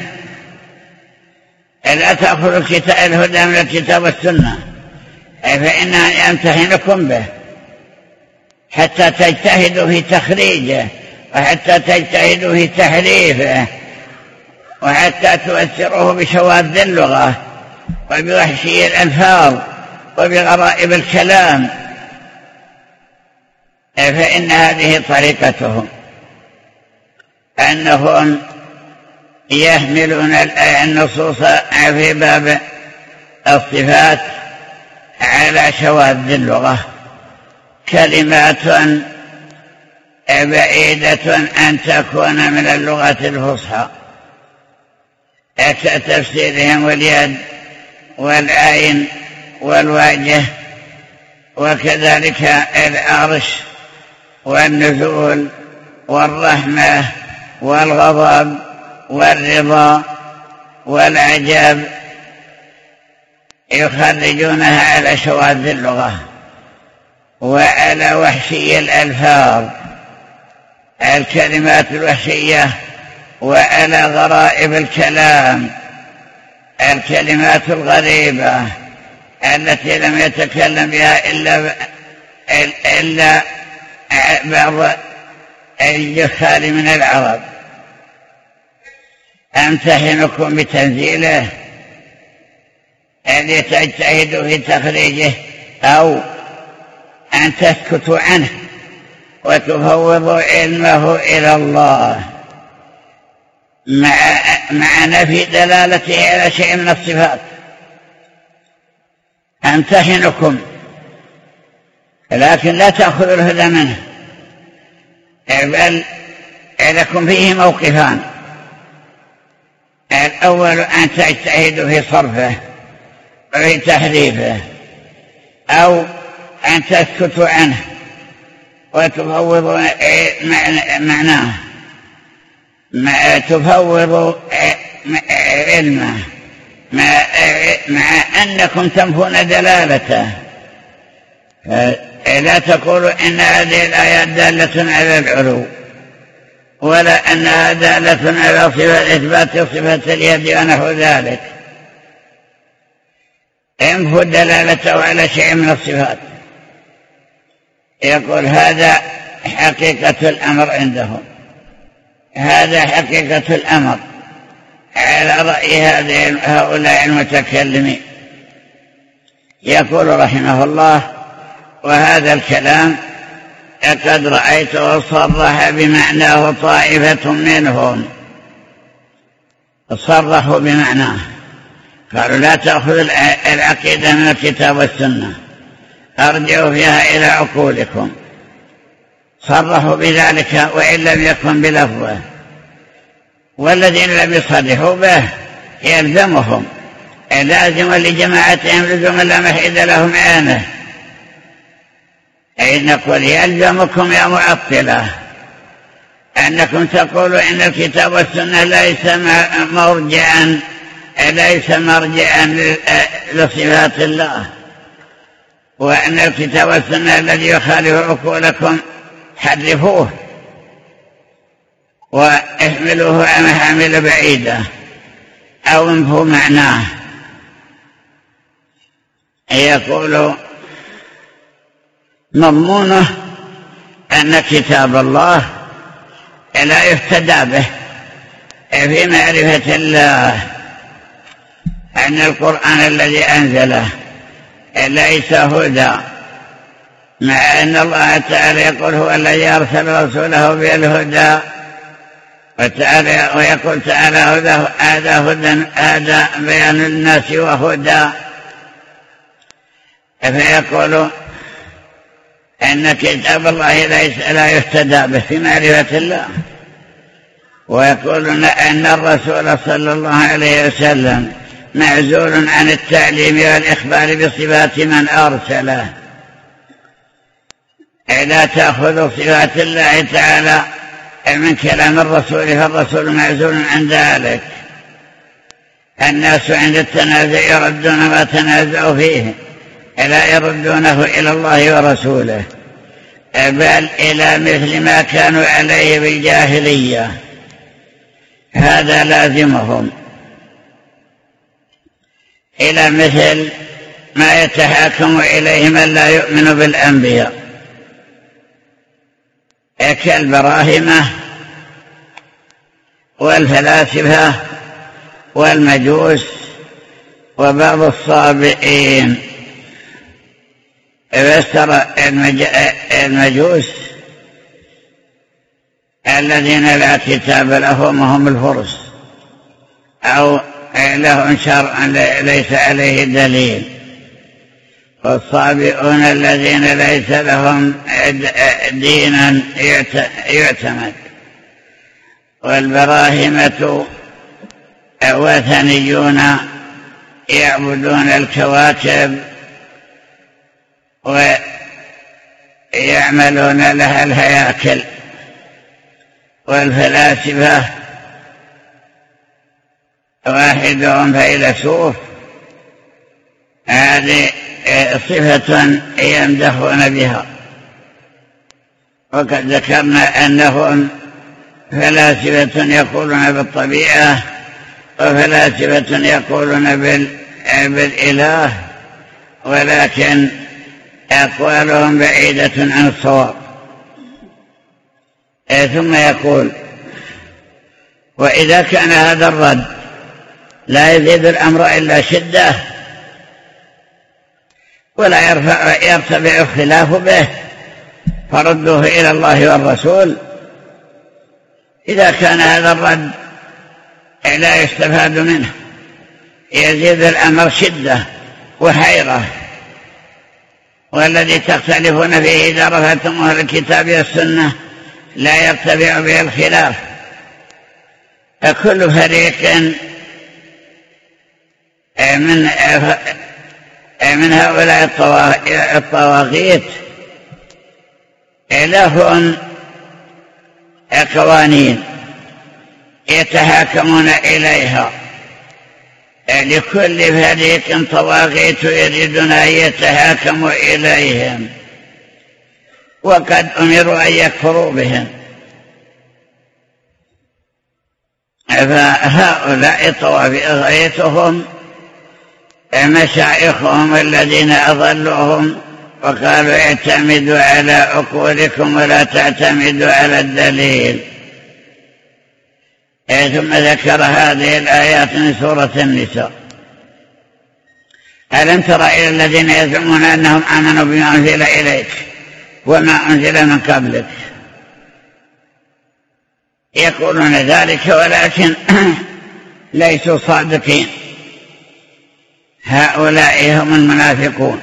لا تأخذ الهدى من الكتاب والسنة، فإنني أمتحنكم به حتى تجتهدوا في تخريجه، وحتى تجتهدوا في تحريفه، وحتى تؤثروه بشواذ اللغة وبوحشي الألفاظ وبغرائب الكلام، فإن هذه طريقتهم، أنهم يحملون النصوص في باب الصفات على شواذ اللغة، كلمات بعيدة أن تكون من اللغة الفصحى كتفسيرهم واليد والعين والوجه، وكذلك العرش والنزول والرحمة والغضب والرضا والعجب، يخرجونها على شواذ اللغة وعلى وحشي الألفاظ، الكلمات الوحشية، وعلى غرائب الكلام، الكلمات الغريبة التي لم يتكلم بها إلا بعض الجهال من العرب. أمتحنكم بتنزيله الذي تجتهد في تخريجه، أو أن تسكتوا عنه وتفوضوا علمه إلى الله مع نفي دلالته على شيء من الصفات. أمتحنكم، لكن لا تأخذوا الهدى منه، بل لكم فيه موقفان: الأول أن تجتهدوا في صرفه وفي تحريفه، أو أن تسكتوا عنه وتفوضوا معناه، تفوضوا علمه مع أنكم تنفون دلالته. لا تقولوا إن هذه الآيات دالة على العلو، ولا أنها دالة على صفة إثبات صفة اليد ونحو ذلك. انفوا دلالته على شيء من الصفات. يقول هذا حقيقة الأمر عندهم، هذا حقيقة الأمر على رأي هؤلاء المتكلمين. يقول رحمه الله: وهذا الكلام قد رأيته صرح بمعناه طائفة منهم. صرحوا بمعناه، قالوا لا تأخذ العقيدة من الكتاب والسنة، أرجعوا فيها إلى عقولكم. صرحوا بذلك وإن لم يكن بلفظه، والذين لم يصرحوا به يلزمهم لازم لجماعتهم لزم لا محيد لهم عانه. أي نقول يلزمكم يا معطلة أنكم تقولوا إن الكتاب والسنة ليس مرجعا لصفات الله، وأن الكتاب والسنة الذي يخالف عقولكم حرفوه واحملوه على محامل بعيدة أو انفوا معناه. يقول مضمونه أن كتاب الله لا يهتدى به في معرفة الله، أن القرآن الذي أنزله ليس هدى، مع أن الله تعالى يقول هو الذي أرسل رسوله بالهدى، ويقول تعالى هذا بيان الناس وهدى. فيقول أن كتاب الله لا يهتدى به في معرفة الله، ويقولون أن الرسول صلى الله عليه وسلم معزول عن التعليم والإخبار بصفات من أرسله. لا تأخذ صفات الله تعالى من كلام الرسول، فالرسول معزول عن ذلك. الناس عند التنازع يردون ما تنازعوا فيه، لا يردونه إلى الله ورسوله، بل إلى مثل ما كانوا عليه بالجاهلية. هذا لازمهم، إلى مثل ما يتحاكم إليه من لا يؤمن بالأنبياء كالبراهمة والفلاسفة والمجوس وبعض الصابئين. فسر المجوس الذين لا كتاب لهم وهم الفرس، أو لهم شرع ليس عليه دليل، والصابئون الذين ليس لهم دينا يعتمد. والبراهمة وثنيون يعبدون الكواكب ويعملون لها الهياكل. والفلاسفة واحدهم فيلسوف، هذه صفة يمدحون بها. وقد ذكرنا أنهم فلاسفة يقولون بالطبيعة، وفلاسفة يقولون بالإله، ولكن أقوالهم بعيدة عن الصواب. ثم يقول: وإذا كان هذا الرد لا يزيد الأمر إلا شدة ولا يرتفع الخلاف به فردوه إلى الله والرسول. إذا كان هذا الرد لا يستفاد منه، يزيد الأمر شدة وحيرة، والذي تختلفون فيه إذا رفعتم أهل الكتاب والسنة لا يرتفع به الخلاف. كل فريق من هؤلاء الطواغيت لهم قوانين يتحاكمون إليها. لكل فريق طواغيت يريدون أن يتحاكموا إليهم، وقد أمروا أن يكفروا بهم. فهؤلاء طواغيتهم مشايخهم الذين أضلوهم وقالوا اعتمدوا على عقولكم ولا تعتمدوا على الدليل. ثم ذكر هذه الآيات من سورة النساء: ألم تر إلى الذين يزعمون أنهم آمنوا بما أنزل إليك وما أنزل من قبلك، يقولون ذلك ولكن ليسوا صادقين. هؤلاء هم المنافقون،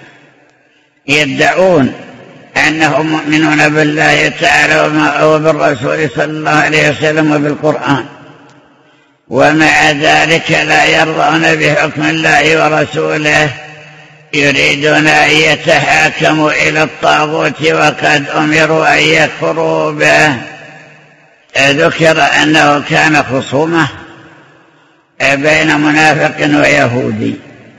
يدعون أنهم مؤمنون بالله تعالى وبالرسول صلى الله عليه وسلم وبالقرآن، ومع ذلك لا يرضون بحكم الله ورسوله، يريدون أن يتحاكموا إلى الطاغوت وقد أمروا أن يكفروا به. ذكر أنه كان خصومة بين منافق ويهودي،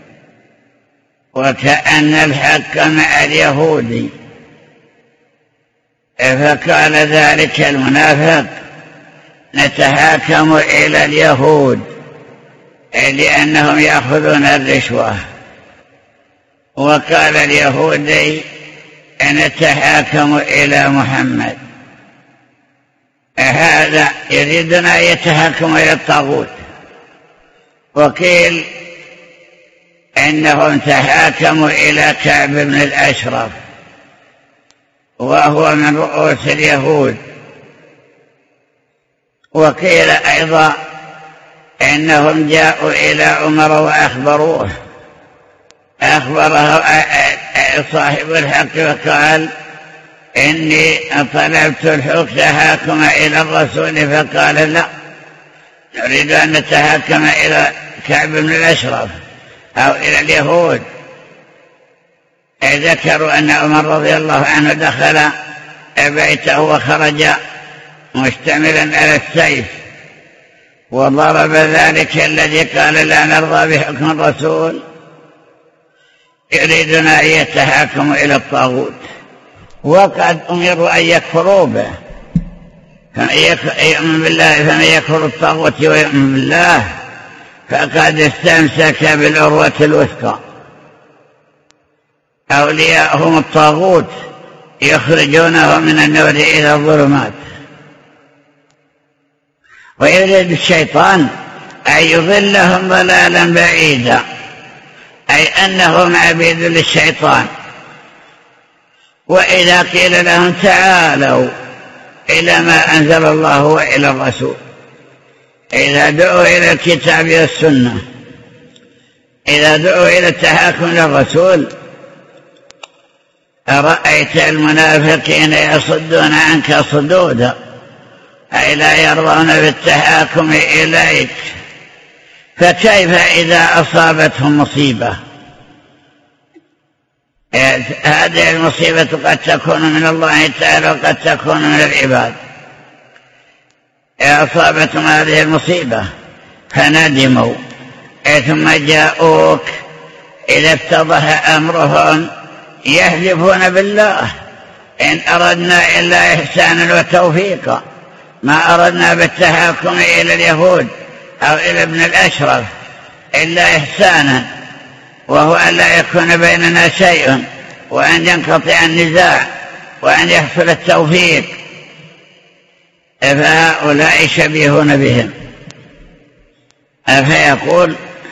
وكأن الحق مع اليهودي، فقال ذلك المنافق: نتحاكم إلى اليهود لأنهم يأخذون الرشوة. وقال اليهودي: نتحاكم إلى محمد. هذا يريدون أن يتحاكموا إلى الطاغوت. وقيل إنهم تحاكموا إلى كعب بن الأشرف، وهو من رؤوس اليهود. وقيل أيضا إنهم جاءوا إلى عمر وأخبروه، أخبره صاحب الحق وقال: إني طلبت التحاكم إلى الرسول، فقال: لا، نريد أن نتحاكم إلى كعب بن الأشرف أو إلى اليهود. ذكروا أن عمر رضي الله عنه دخل بيته وخرج مشتملا على السيف، وضرب ذلك الذي قال لا نرضى بحكم الرسول. يريدون أن يتحاكموا إلى الطاغوت، وقد أمروا أن يكفروا به. يؤمن بالله، فمن يكفر الطاغوت ويؤمن بالله فقد استمسك بالعروة الوثقى. أولياءهم الطاغوت يخرجونهم من النور إلى الظلمات. ويريد الشيطان أن يضلهم ضلالا بعيدا، أي أنهم عبيد للشيطان. وإذا قيل لهم تعالوا إلى ما أنزل الله وإلى الرسول، إذا دعوا إلى الكتاب والسنة، إذا دعوا إلى التحاكم للرسول أرأيت المنافقين يصدون عنك صدودا أي لا يرضون بالتحاكم إليك، فكيف إذا أصابتهم مصيبة؟ هذه المصيبة قد تكون من الله تعالى وقد تكون من العباد. أصابتهم هذه المصيبة فندموا ثم جاءوك إذا اتضح أمرهم يحلفون بالله إن أردنا إلا إحسانا وتوفيقا، ما أردنا بالتحاكم إلى اليهود أو إلى ابن الأشرف إلا إحسانا، وهو أن لا يكون بيننا شيء وأن ينقطع النزاع وأن يحصل التوفيق. فهؤلاء شبيهون بهم. فيقول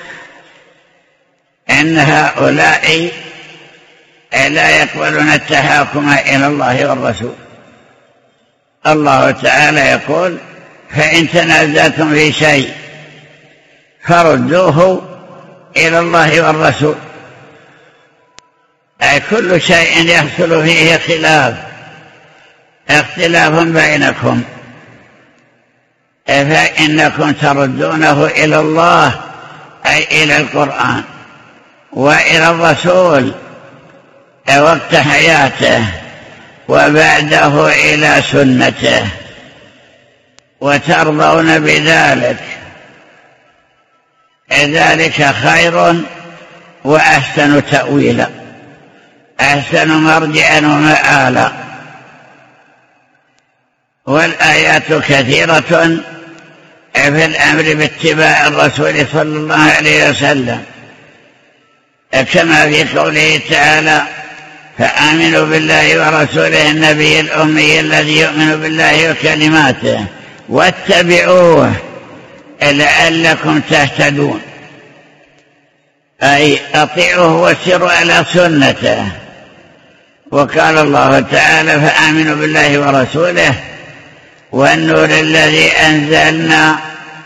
إن هؤلاء لا يقبلون التحاكم إلى الله والرسول. الله تعالى يقول فإن تنازعتم في شيء فردوه إلى الله والرسول، أي كل شيء يحصل فيه اختلاف بينكم فإنكم تردونه إلى الله أي إلى القرآن وإلى الرسول وقت حياته وبعده إلى سنته، وترضون بذلك، ذلك خير وأحسن تأويلا، أحسن مرجعا ومآلا. والآيات كثيرة في الأمر باتباع الرسول صلى الله عليه وسلم، كما في قوله تعالى فآمنوا بالله ورسوله النبي الأمي الذي يؤمن بالله وكلماته واتبعوه لعلكم تهتدون، أي أطيعوه وسيروا على سنته. وقال الله تعالى فآمنوا بالله ورسوله والنور الذي أنزلنا.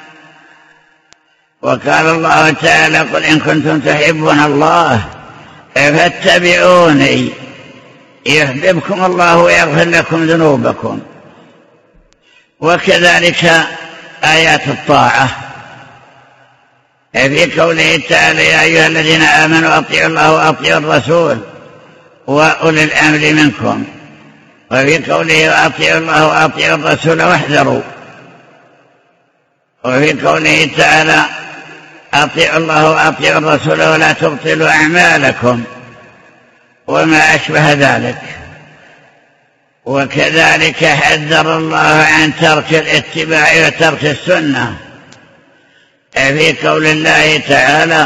وقال الله تعالى قل إن كنتم تحبون الله فاتبعوني يحببكم الله ويغفر لكم ذنوبكم. وكذلك آيات الطاعة في قوله تعالى يا أيها الذين آمنوا أطيعوا الله وأطيعوا الرسول وأولي الأمر منكم، وفي قوله وأطيعوا الله وأطيعوا الرسول واحذروا، وفي قوله تعالى أطيعوا الله وأطيعوا الرسول ولا تبطلوا أعمالكم وما أشبه ذلك. وكذلك حذر الله عن ترك الاتباع وترك السنة في قول الله تعالى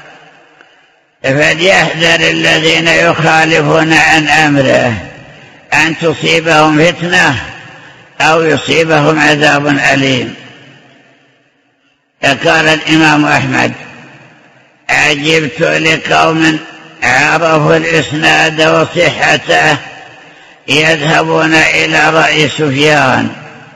فليحذر الذين يخالفون عن أمره أن تصيبهم فتنة أو يصيبهم عذاب أليم. قال الإمام أحمد عجبت لقوم عرفوا الإسناد وصحته يذهبون إلى رأي سفيان.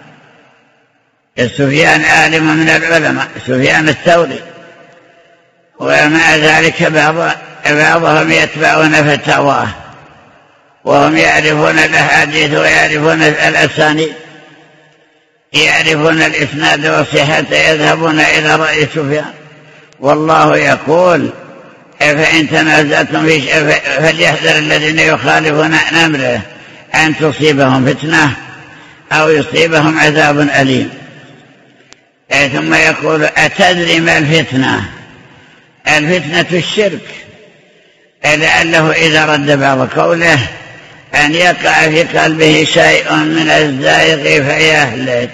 سفيان عالم من العلماء، سفيان الثوري، ومع ذلك بعضهم يتبعون فتاواه وهم يعرفون الأحاديث ويعرفون الأسانيد، يعرفون الإسناد وصحته يذهبون إلى رأي سفيان. والله يقول فإن تنازعتم في شيء فليحذر الذين يخالفون عن أمره أن تصيبهم فتنة أو يصيبهم عذاب أليم. ثم يقول أتدري ما الفتنة؟ الفتنة الشرك، لعله إذا رد بعض قوله أن يقع في قلبه شيء من الزائغ فيهلك.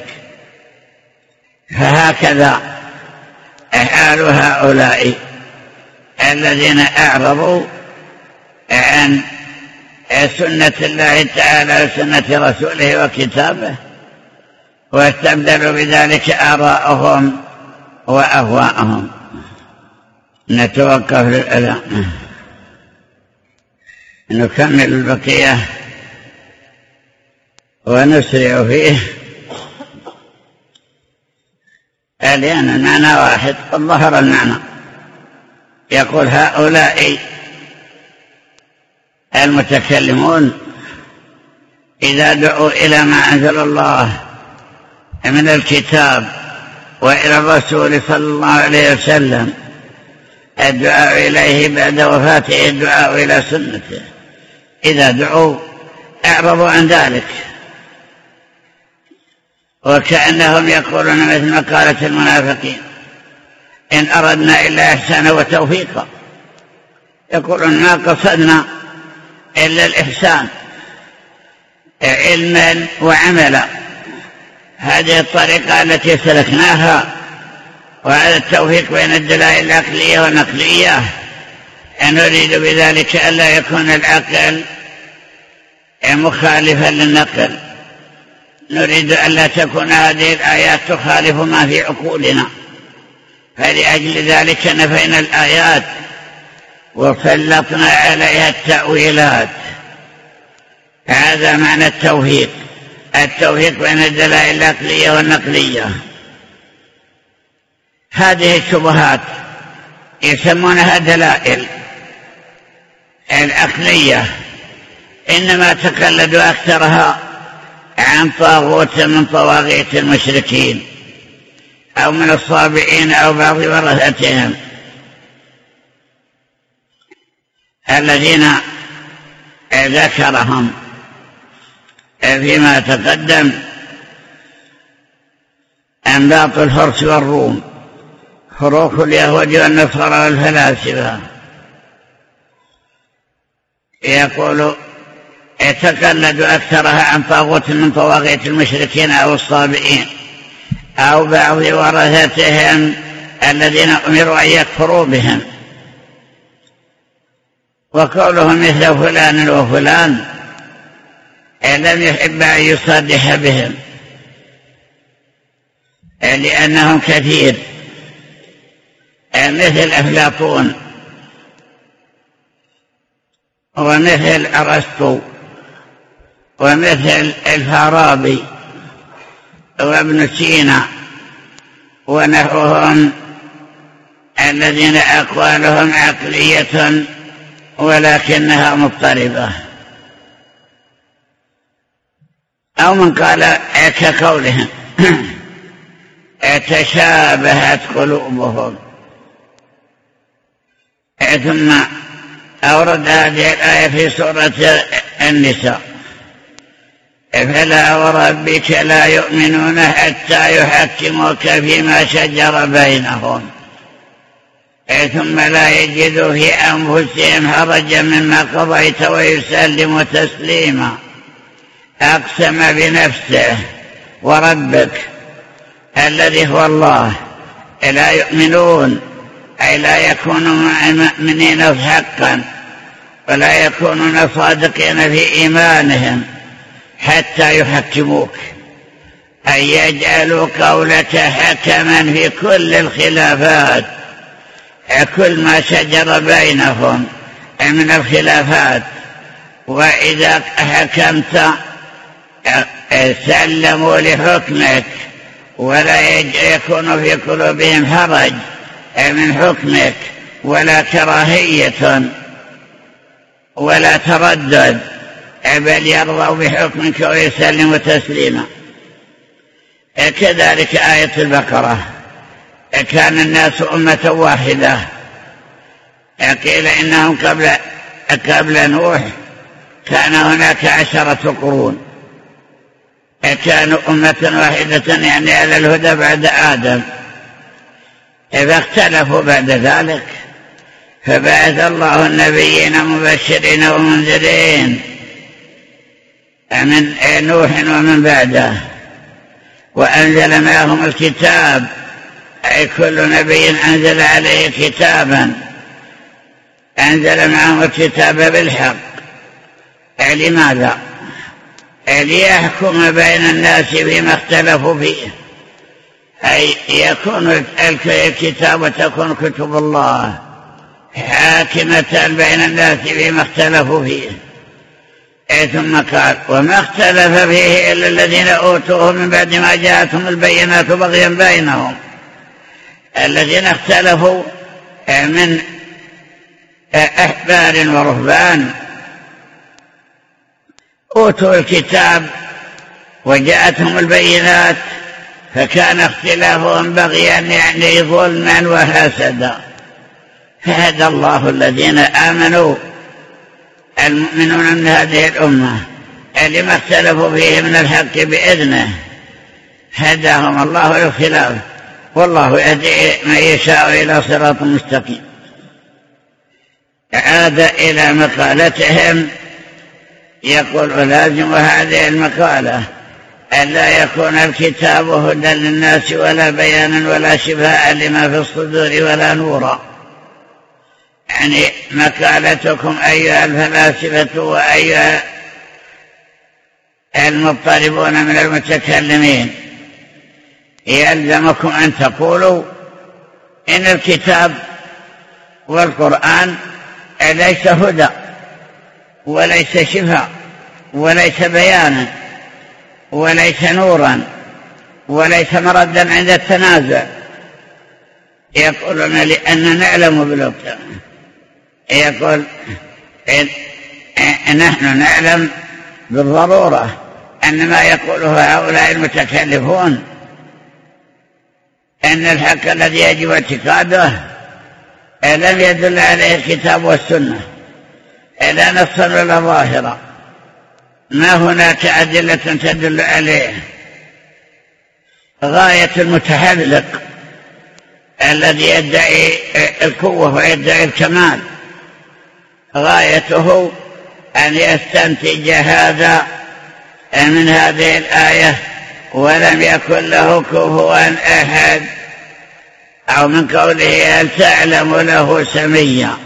فهكذا حال هؤلاء الذين أعرضوا عن سنة الله تعالى وسنة رسوله وكتابه واستبدلوا بذلك آراءهم وأهواءهم. نتوقف للأذان، نكمل البقية ونسرع فيه. الآن المعنى واحد، ظهر المعنى. يقول هؤلاء المتكلمون إذا دعوا إلى ما أنزل الله من الكتاب وإلى الرسول صلى الله عليه وسلم الدعاء إليه بعد وفاته الدعاء إلى سنته، إذا دعوا أعرضوا عن ذلك، وكأنهم يقولون مثل ما قالت المنافقين إن أردنا إلا إحسانا وتوفيقا، يقولون ما قصدنا إلا الإحسان علما وعملا. هذه الطريقة التي سلكناها، وهذا التوفيق بين الدلائل العقلية والنقلية، نريد بذلك ألا يكون العقل مخالفا للنقل، نريد ألا تكون هذه الآيات تخالف ما في عقولنا، فلأجل ذلك نفينا الآيات وسلطنا عليها التأويلات. هذا معنى التوفيق، التوفيق بين الدلائل العقلية والنقلية. هذه الشبهات يسمونها دلائل العقلية، إنما تقلد أكثرها عن طاغوت من طواغيت المشركين أو من الصابئين أو بعض ورثتهم الذين ذكرهم فيما تقدم، أنباط الفرس والروم، فروق اليهود والنصارى والفلاسفة. يقول يتقلد أكثرها عن طاغوت من طواغيت المشركين أو الصابئين أو بعض ورثتهم الذين أمروا أن يكفروا بهم، وقولهم مثل فلان وفلان لم يحب أن يصادح بهم لأنهم كثير، مثل أفلاطون ومثل أرسطو ومثل الفارابي وابن سينا ونحوهم الذين أقوالهم عقلية ولكنها مضطربة. أو من قال كقولهم تشابهت قلوبهم. ثم أورد هذه الآية في سورة النساء فلا وربك لا يؤمنون حتى يحكموك فيما شجر بينهم ثم لا يجدوا في أنفسهم حرجا مما قضيت ويسلموا تسليما. أقسم بنفسه وربك الذي هو الله لا يؤمنون أي لا يكونوا مؤمنين حقا ولا يكونون صادقين في إيمانهم حتى يحكموك أي يجعلوا قولك حكما في كل الخلافات، كل ما شجر بينهم من الخلافات، وإذا حكمت سلموا لحكمك ولا يكون في قلوبهم حرج من حكمك ولا كراهية ولا تردد، بل يرضوا بحكمك ويسلموا تسليما. كذلك آية البقرة كان الناس أمة واحدة، قيل إنهم قبل نوح كان هناك 10 قرون، كانوا أمة واحدة يعني على الهدى بعد آدم، فاختلفوا بعد ذلك فبعث الله النبيين مبشرين ومنذرين من نوح ومن بعده، وأنزل معهم الكتاب أي كل نبي أنزل عليه كتابا، أنزل معهم الكتاب بالحق. لماذا؟ ليحكم بين الناس فيما اختلفوا فيه، أي يكون الكتاب وتكون كتب الله حاكمة بين الناس فيما اختلفوا فيه. ثم قال وما اختلف فيه إلا الذين أوتوه من بعد ما جاءتهم البينات بغيا بينهم، الذين اختلفوا من أحبار ورهبان أوتوا الكتاب وجاءتهم البينات فكان اختلافهم بغيا يعني ظلما وحسدا، فهدى الله الذين آمنوا المؤمنون من هذه الأمة لما اختلفوا فيه من الحق بإذنه، هداهم الله للخلاف، والله يهدي من يشاء إلى صراط مستقيم. عاد إلى مقالتهم، يقول لازم هذه المقالة ألا يكون الكتاب هدى للناس ولا بيانا ولا شفاء لما في الصدور ولا نورا. يعني مقالتكم أيها الفلاسفة وأيها المضطربون من المتكلمين يلزمكم أن تقولوا إن الكتاب والقرآن ليس هدى وليس شفاء وليس بيانا وليس نورا وليس مردا عند التنازع. يقولون لأننا نعلم بالوقت، يقول نحن نعلم بالضرورة أن ما يقوله هؤلاء المتكلفون أن الحق الذي يجب اعتقاده لم يدل عليه الكتاب والسنة لا نصا ولا ظاهرا، ما هناك أدلة تدل عليه. غاية المتحذلق الذي يدعي القوة ويدعي الكمال غايته أن يستنتج هذا من هذه الآية ولم يكن له كفوا أحد، أو من قوله هل تعلم له سميا،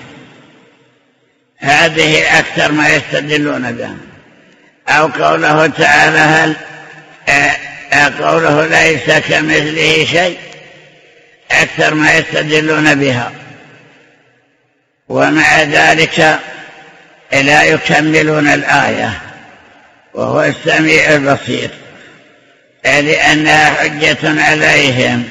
هذه أكثر ما يستدلون به. أو قوله تعالى قوله ليس كمثله شيء، أكثر ما يستدلون بها. ومع ذلك لا يكملون الآية وهو السميع البصير لأنها حجة عليهم.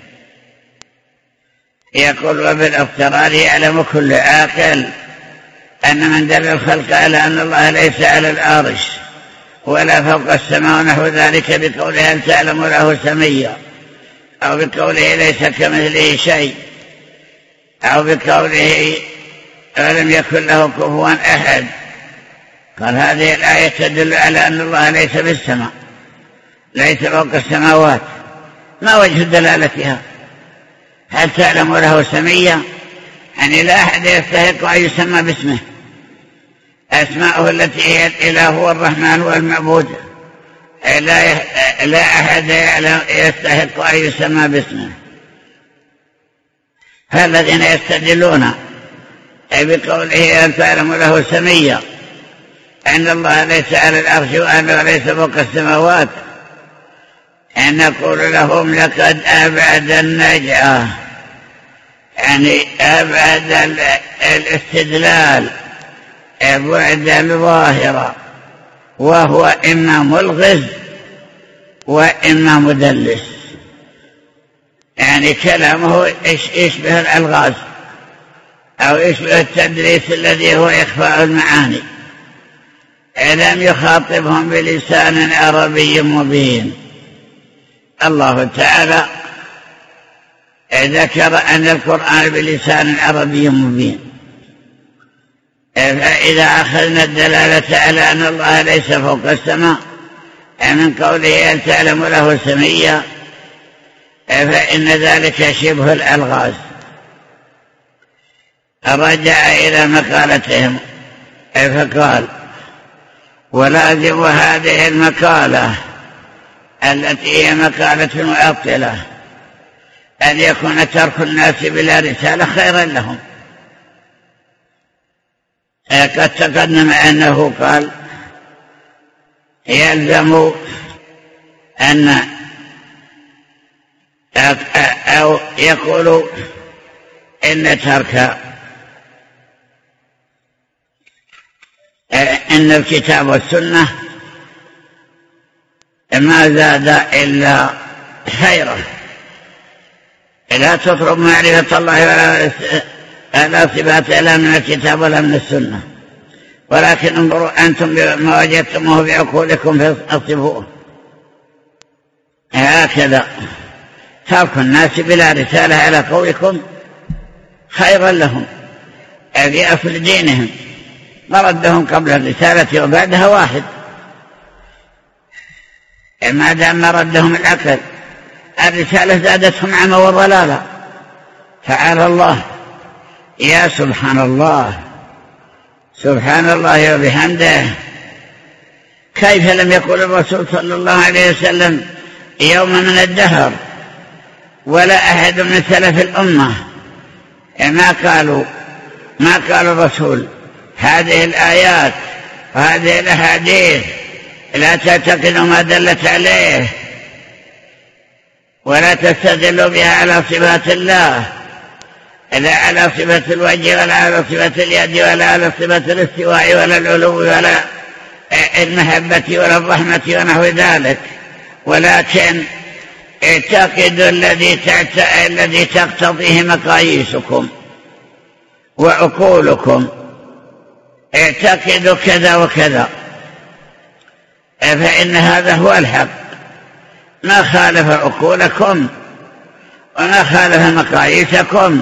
يقول وبالاضطرار يعلم كل عاقل أن من دل الخلق على أن الله ليس على العرش ولا فوق السماء ونحو ذلك بقوله هل تعلم له سميا، أو بقوله ليس كمثله شيء، أو بقوله ولم يكن له كفوا أحد. قال هذه الآية تدل على أن الله ليس في السماء، ليس فوق السماوات، ما وجه دلالتها؟ هل تعلم له سميا؟ يعني لا أحد يستحق أن يسمى باسمه، أسماؤه التي هي الإله والرحمن والمعبود لا أحد يستحق أن يسمى باسمه. فالذين يستدلون بقوله أن تعلم له سميا أن الله ليس على العرش وأنه ليس فوق السماوات، أن نقول لهم لقد أبعد النجعة، يعني أبعد الاستدلال بعد الظاهرة، وهو إما ملغز وإما مدلس، يعني كلامه يشبه الألغاز أو يشبه التدليس الذي هو إخفاء المعاني. لم يخاطبهم بلسان عربي مبين. الله تعالى ذكر أن القرآن بلسان عربي مبين، فإذا أخذنا الدلالة على أن الله ليس فوق السماء من قوله هل تعلم له سميا، فإن ذلك شبه الألغاز. رجع إلى مقالتهم فقال ولازم هذه المقالة التي هي مقالة المعطلة أن يكون ترك الناس بلا رسالة خيرا لهم. قد تقدم أنه قال يلزم أن أو يقول إن ترك إن الكتاب والسنة ما زاد إلا خيرا، لا تطلب معرفة الله ولا صفات لا من الكتاب ولا من السنة، ولكن انظروا أنتم بما وجدتموه بعقولكم فاصفوه. هكذا ترك الناس بلا رسالة على قولكم خيرا لهم في أصل دينهم. مردهم قبل الرسالة وبعدها واحد، ما دام مردهم العقل. الرسالة زادتهم عمى وضلالا. تعالى الله، يا سبحان الله، سبحان الله وبحمده. كيف لم يقل الرسول صلى الله عليه وسلم يوم من الدهر ولا أحد من سلف الأمة ما قالوا الرسول هذه الآيات وهذه الأحاديث لا تعتقدوا ما دلت عليه ولا تستدلوا بها على صفات الله، لا على صفة الوجه ولا على صفة اليد ولا على صفة الاستواء ولا العلو ولا المحبة ولا الرحمة ونحو ذلك، ولكن اعتقدوا الذي تقتضيه مقاييسكم وعقولكم. اعتقدوا كذا وكذا، فإن هذا هو الحق، ما خالف عقولكم وما خالف مقاييسكم،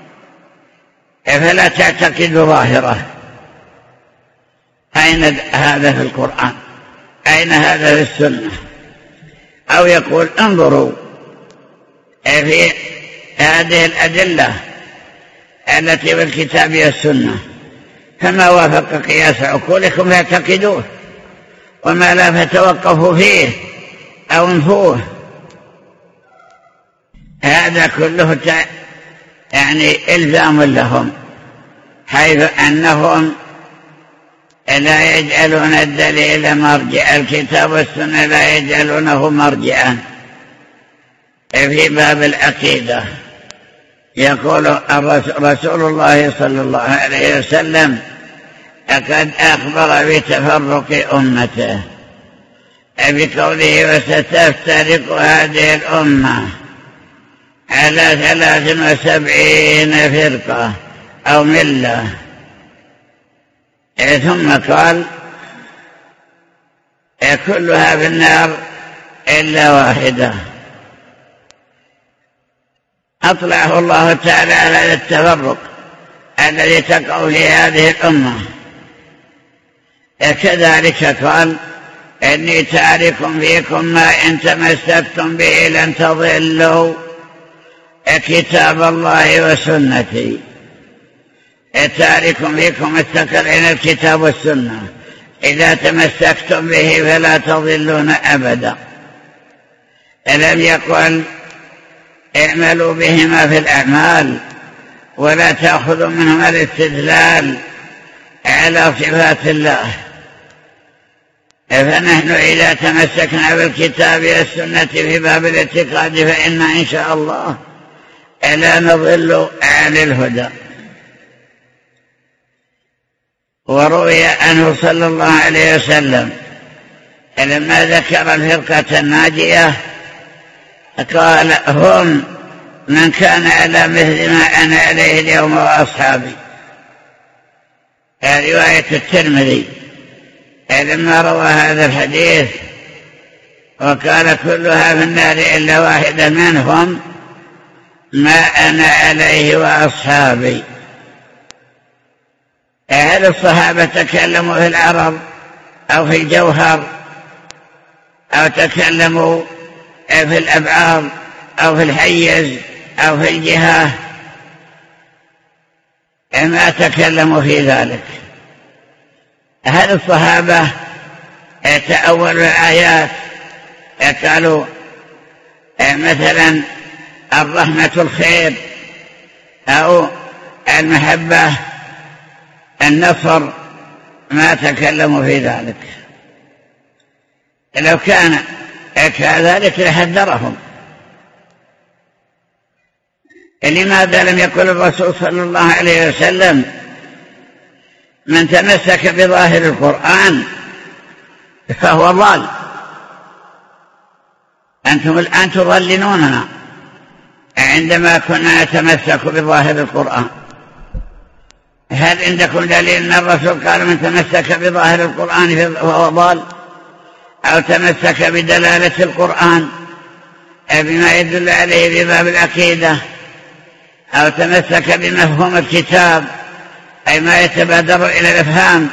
فلا تعتقدوا ظاهره. أين هذا في القرآن؟ أين هذا في السنة؟ أو يقول انظروا في هذه الأدلة التي في الكتاب والسنة، فما وافق قياس عقولكم فاعتقدوه، وما لا فتوقفوا فيه أو انفوه. هذا كله يعني إلزام لهم، حيث أنهم لا يجعلون الدليل مرجع، الكتاب والسنة لا يجعلونه مرجعا في باب العقيدة. يقول رسول الله صلى الله عليه وسلم لقد أخبر بتفرق أمته بقوله وستفترق هذه الأمة على 73 فرقة أو ملة، ثم قال كلها في النار إلا واحدة. أطلعه الله تعالى على التفرق الذي تقع في هذه الأمة. كذلك قال إني تارك فيكم ما إن تمسكتم به لن تضلوا كتاب الله وسنتي. تارك فيكم الثقلين الكتاب والسنة، إذا تمسكتم به فلا تضلون أبدا. لم يقل اعملوا بهما في الأعمال ولا تأخذوا منهما الاستدلال على صفات الله. فنحن إذا تمسكنا بالكتاب والسنة في باب الاعتقاد فإن إن شاء الله لا نضل عن الهدى. وروي عنه صلى الله عليه وسلم لما ذكر الفرقة الناجية قال هم من كان على مثل ما أنا عليه اليوم وأصحابي. رواية الترمذي لما روى هذا الحديث وقال كلها في النار إلا واحدة منهم ما أنا عليه وأصحابي. هل الصحابة تكلموا في العرض أو في الجوهر أو تكلموا في الأبعاض أو في الحيز أو في الجهة؟ ما تكلموا في ذلك. هل الصحابة تأولوا الآيات قالوا مثلا الرحمة الخير أو المحبة النصر؟ ما تكلموا في ذلك. لو كان كذلك لحذرهم. لماذا لم يقل الرسول صلى الله عليه وسلم من تمسك بظاهر القرآن فهو ضال؟ أنتم الآن تضللوننا عندما كنا نتمسك بظاهر القرآن. هل عندكم دليل أن الرسول قال من تمسك بظاهر القرآن فهو ضال، أو تمسك بدلالة القرآن بما يدل عليه في باب العقيدة، أو تمسك بمفهوم الكتاب أي ما يتبادر إلى الإفهام؟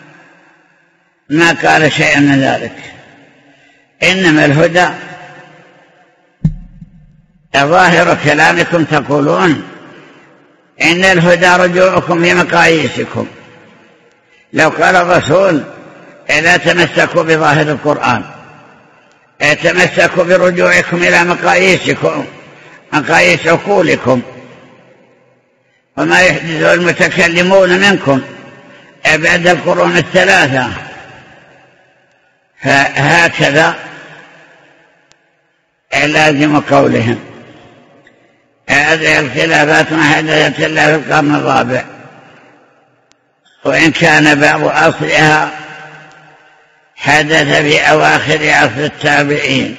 ما قال شيئا من ذلك. إنما الهدى ظاهر كلامكم تقولون إن الهدى رجوعكم في مقاييسكم. لو قال الرسول إذا تمسكوا بظاهر القرآن تمسكوا برجوعكم إلى مقاييسكم، مقاييس عقولكم وما يحدثه المتكلمون منكم بعد القرون الثلاثة، فهكذا لازم قولهم. هذه الخلافات ما حدثت إلا في القرن الرابع، وإن كان بعض أصلها حدث في أواخر عصر التابعين،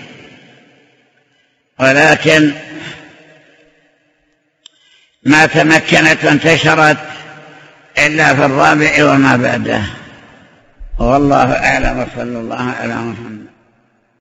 ولكن ما تمكنت وانتشرت إلا في الرابع وما بعده. والله أعلم، وصلى الله على محمد.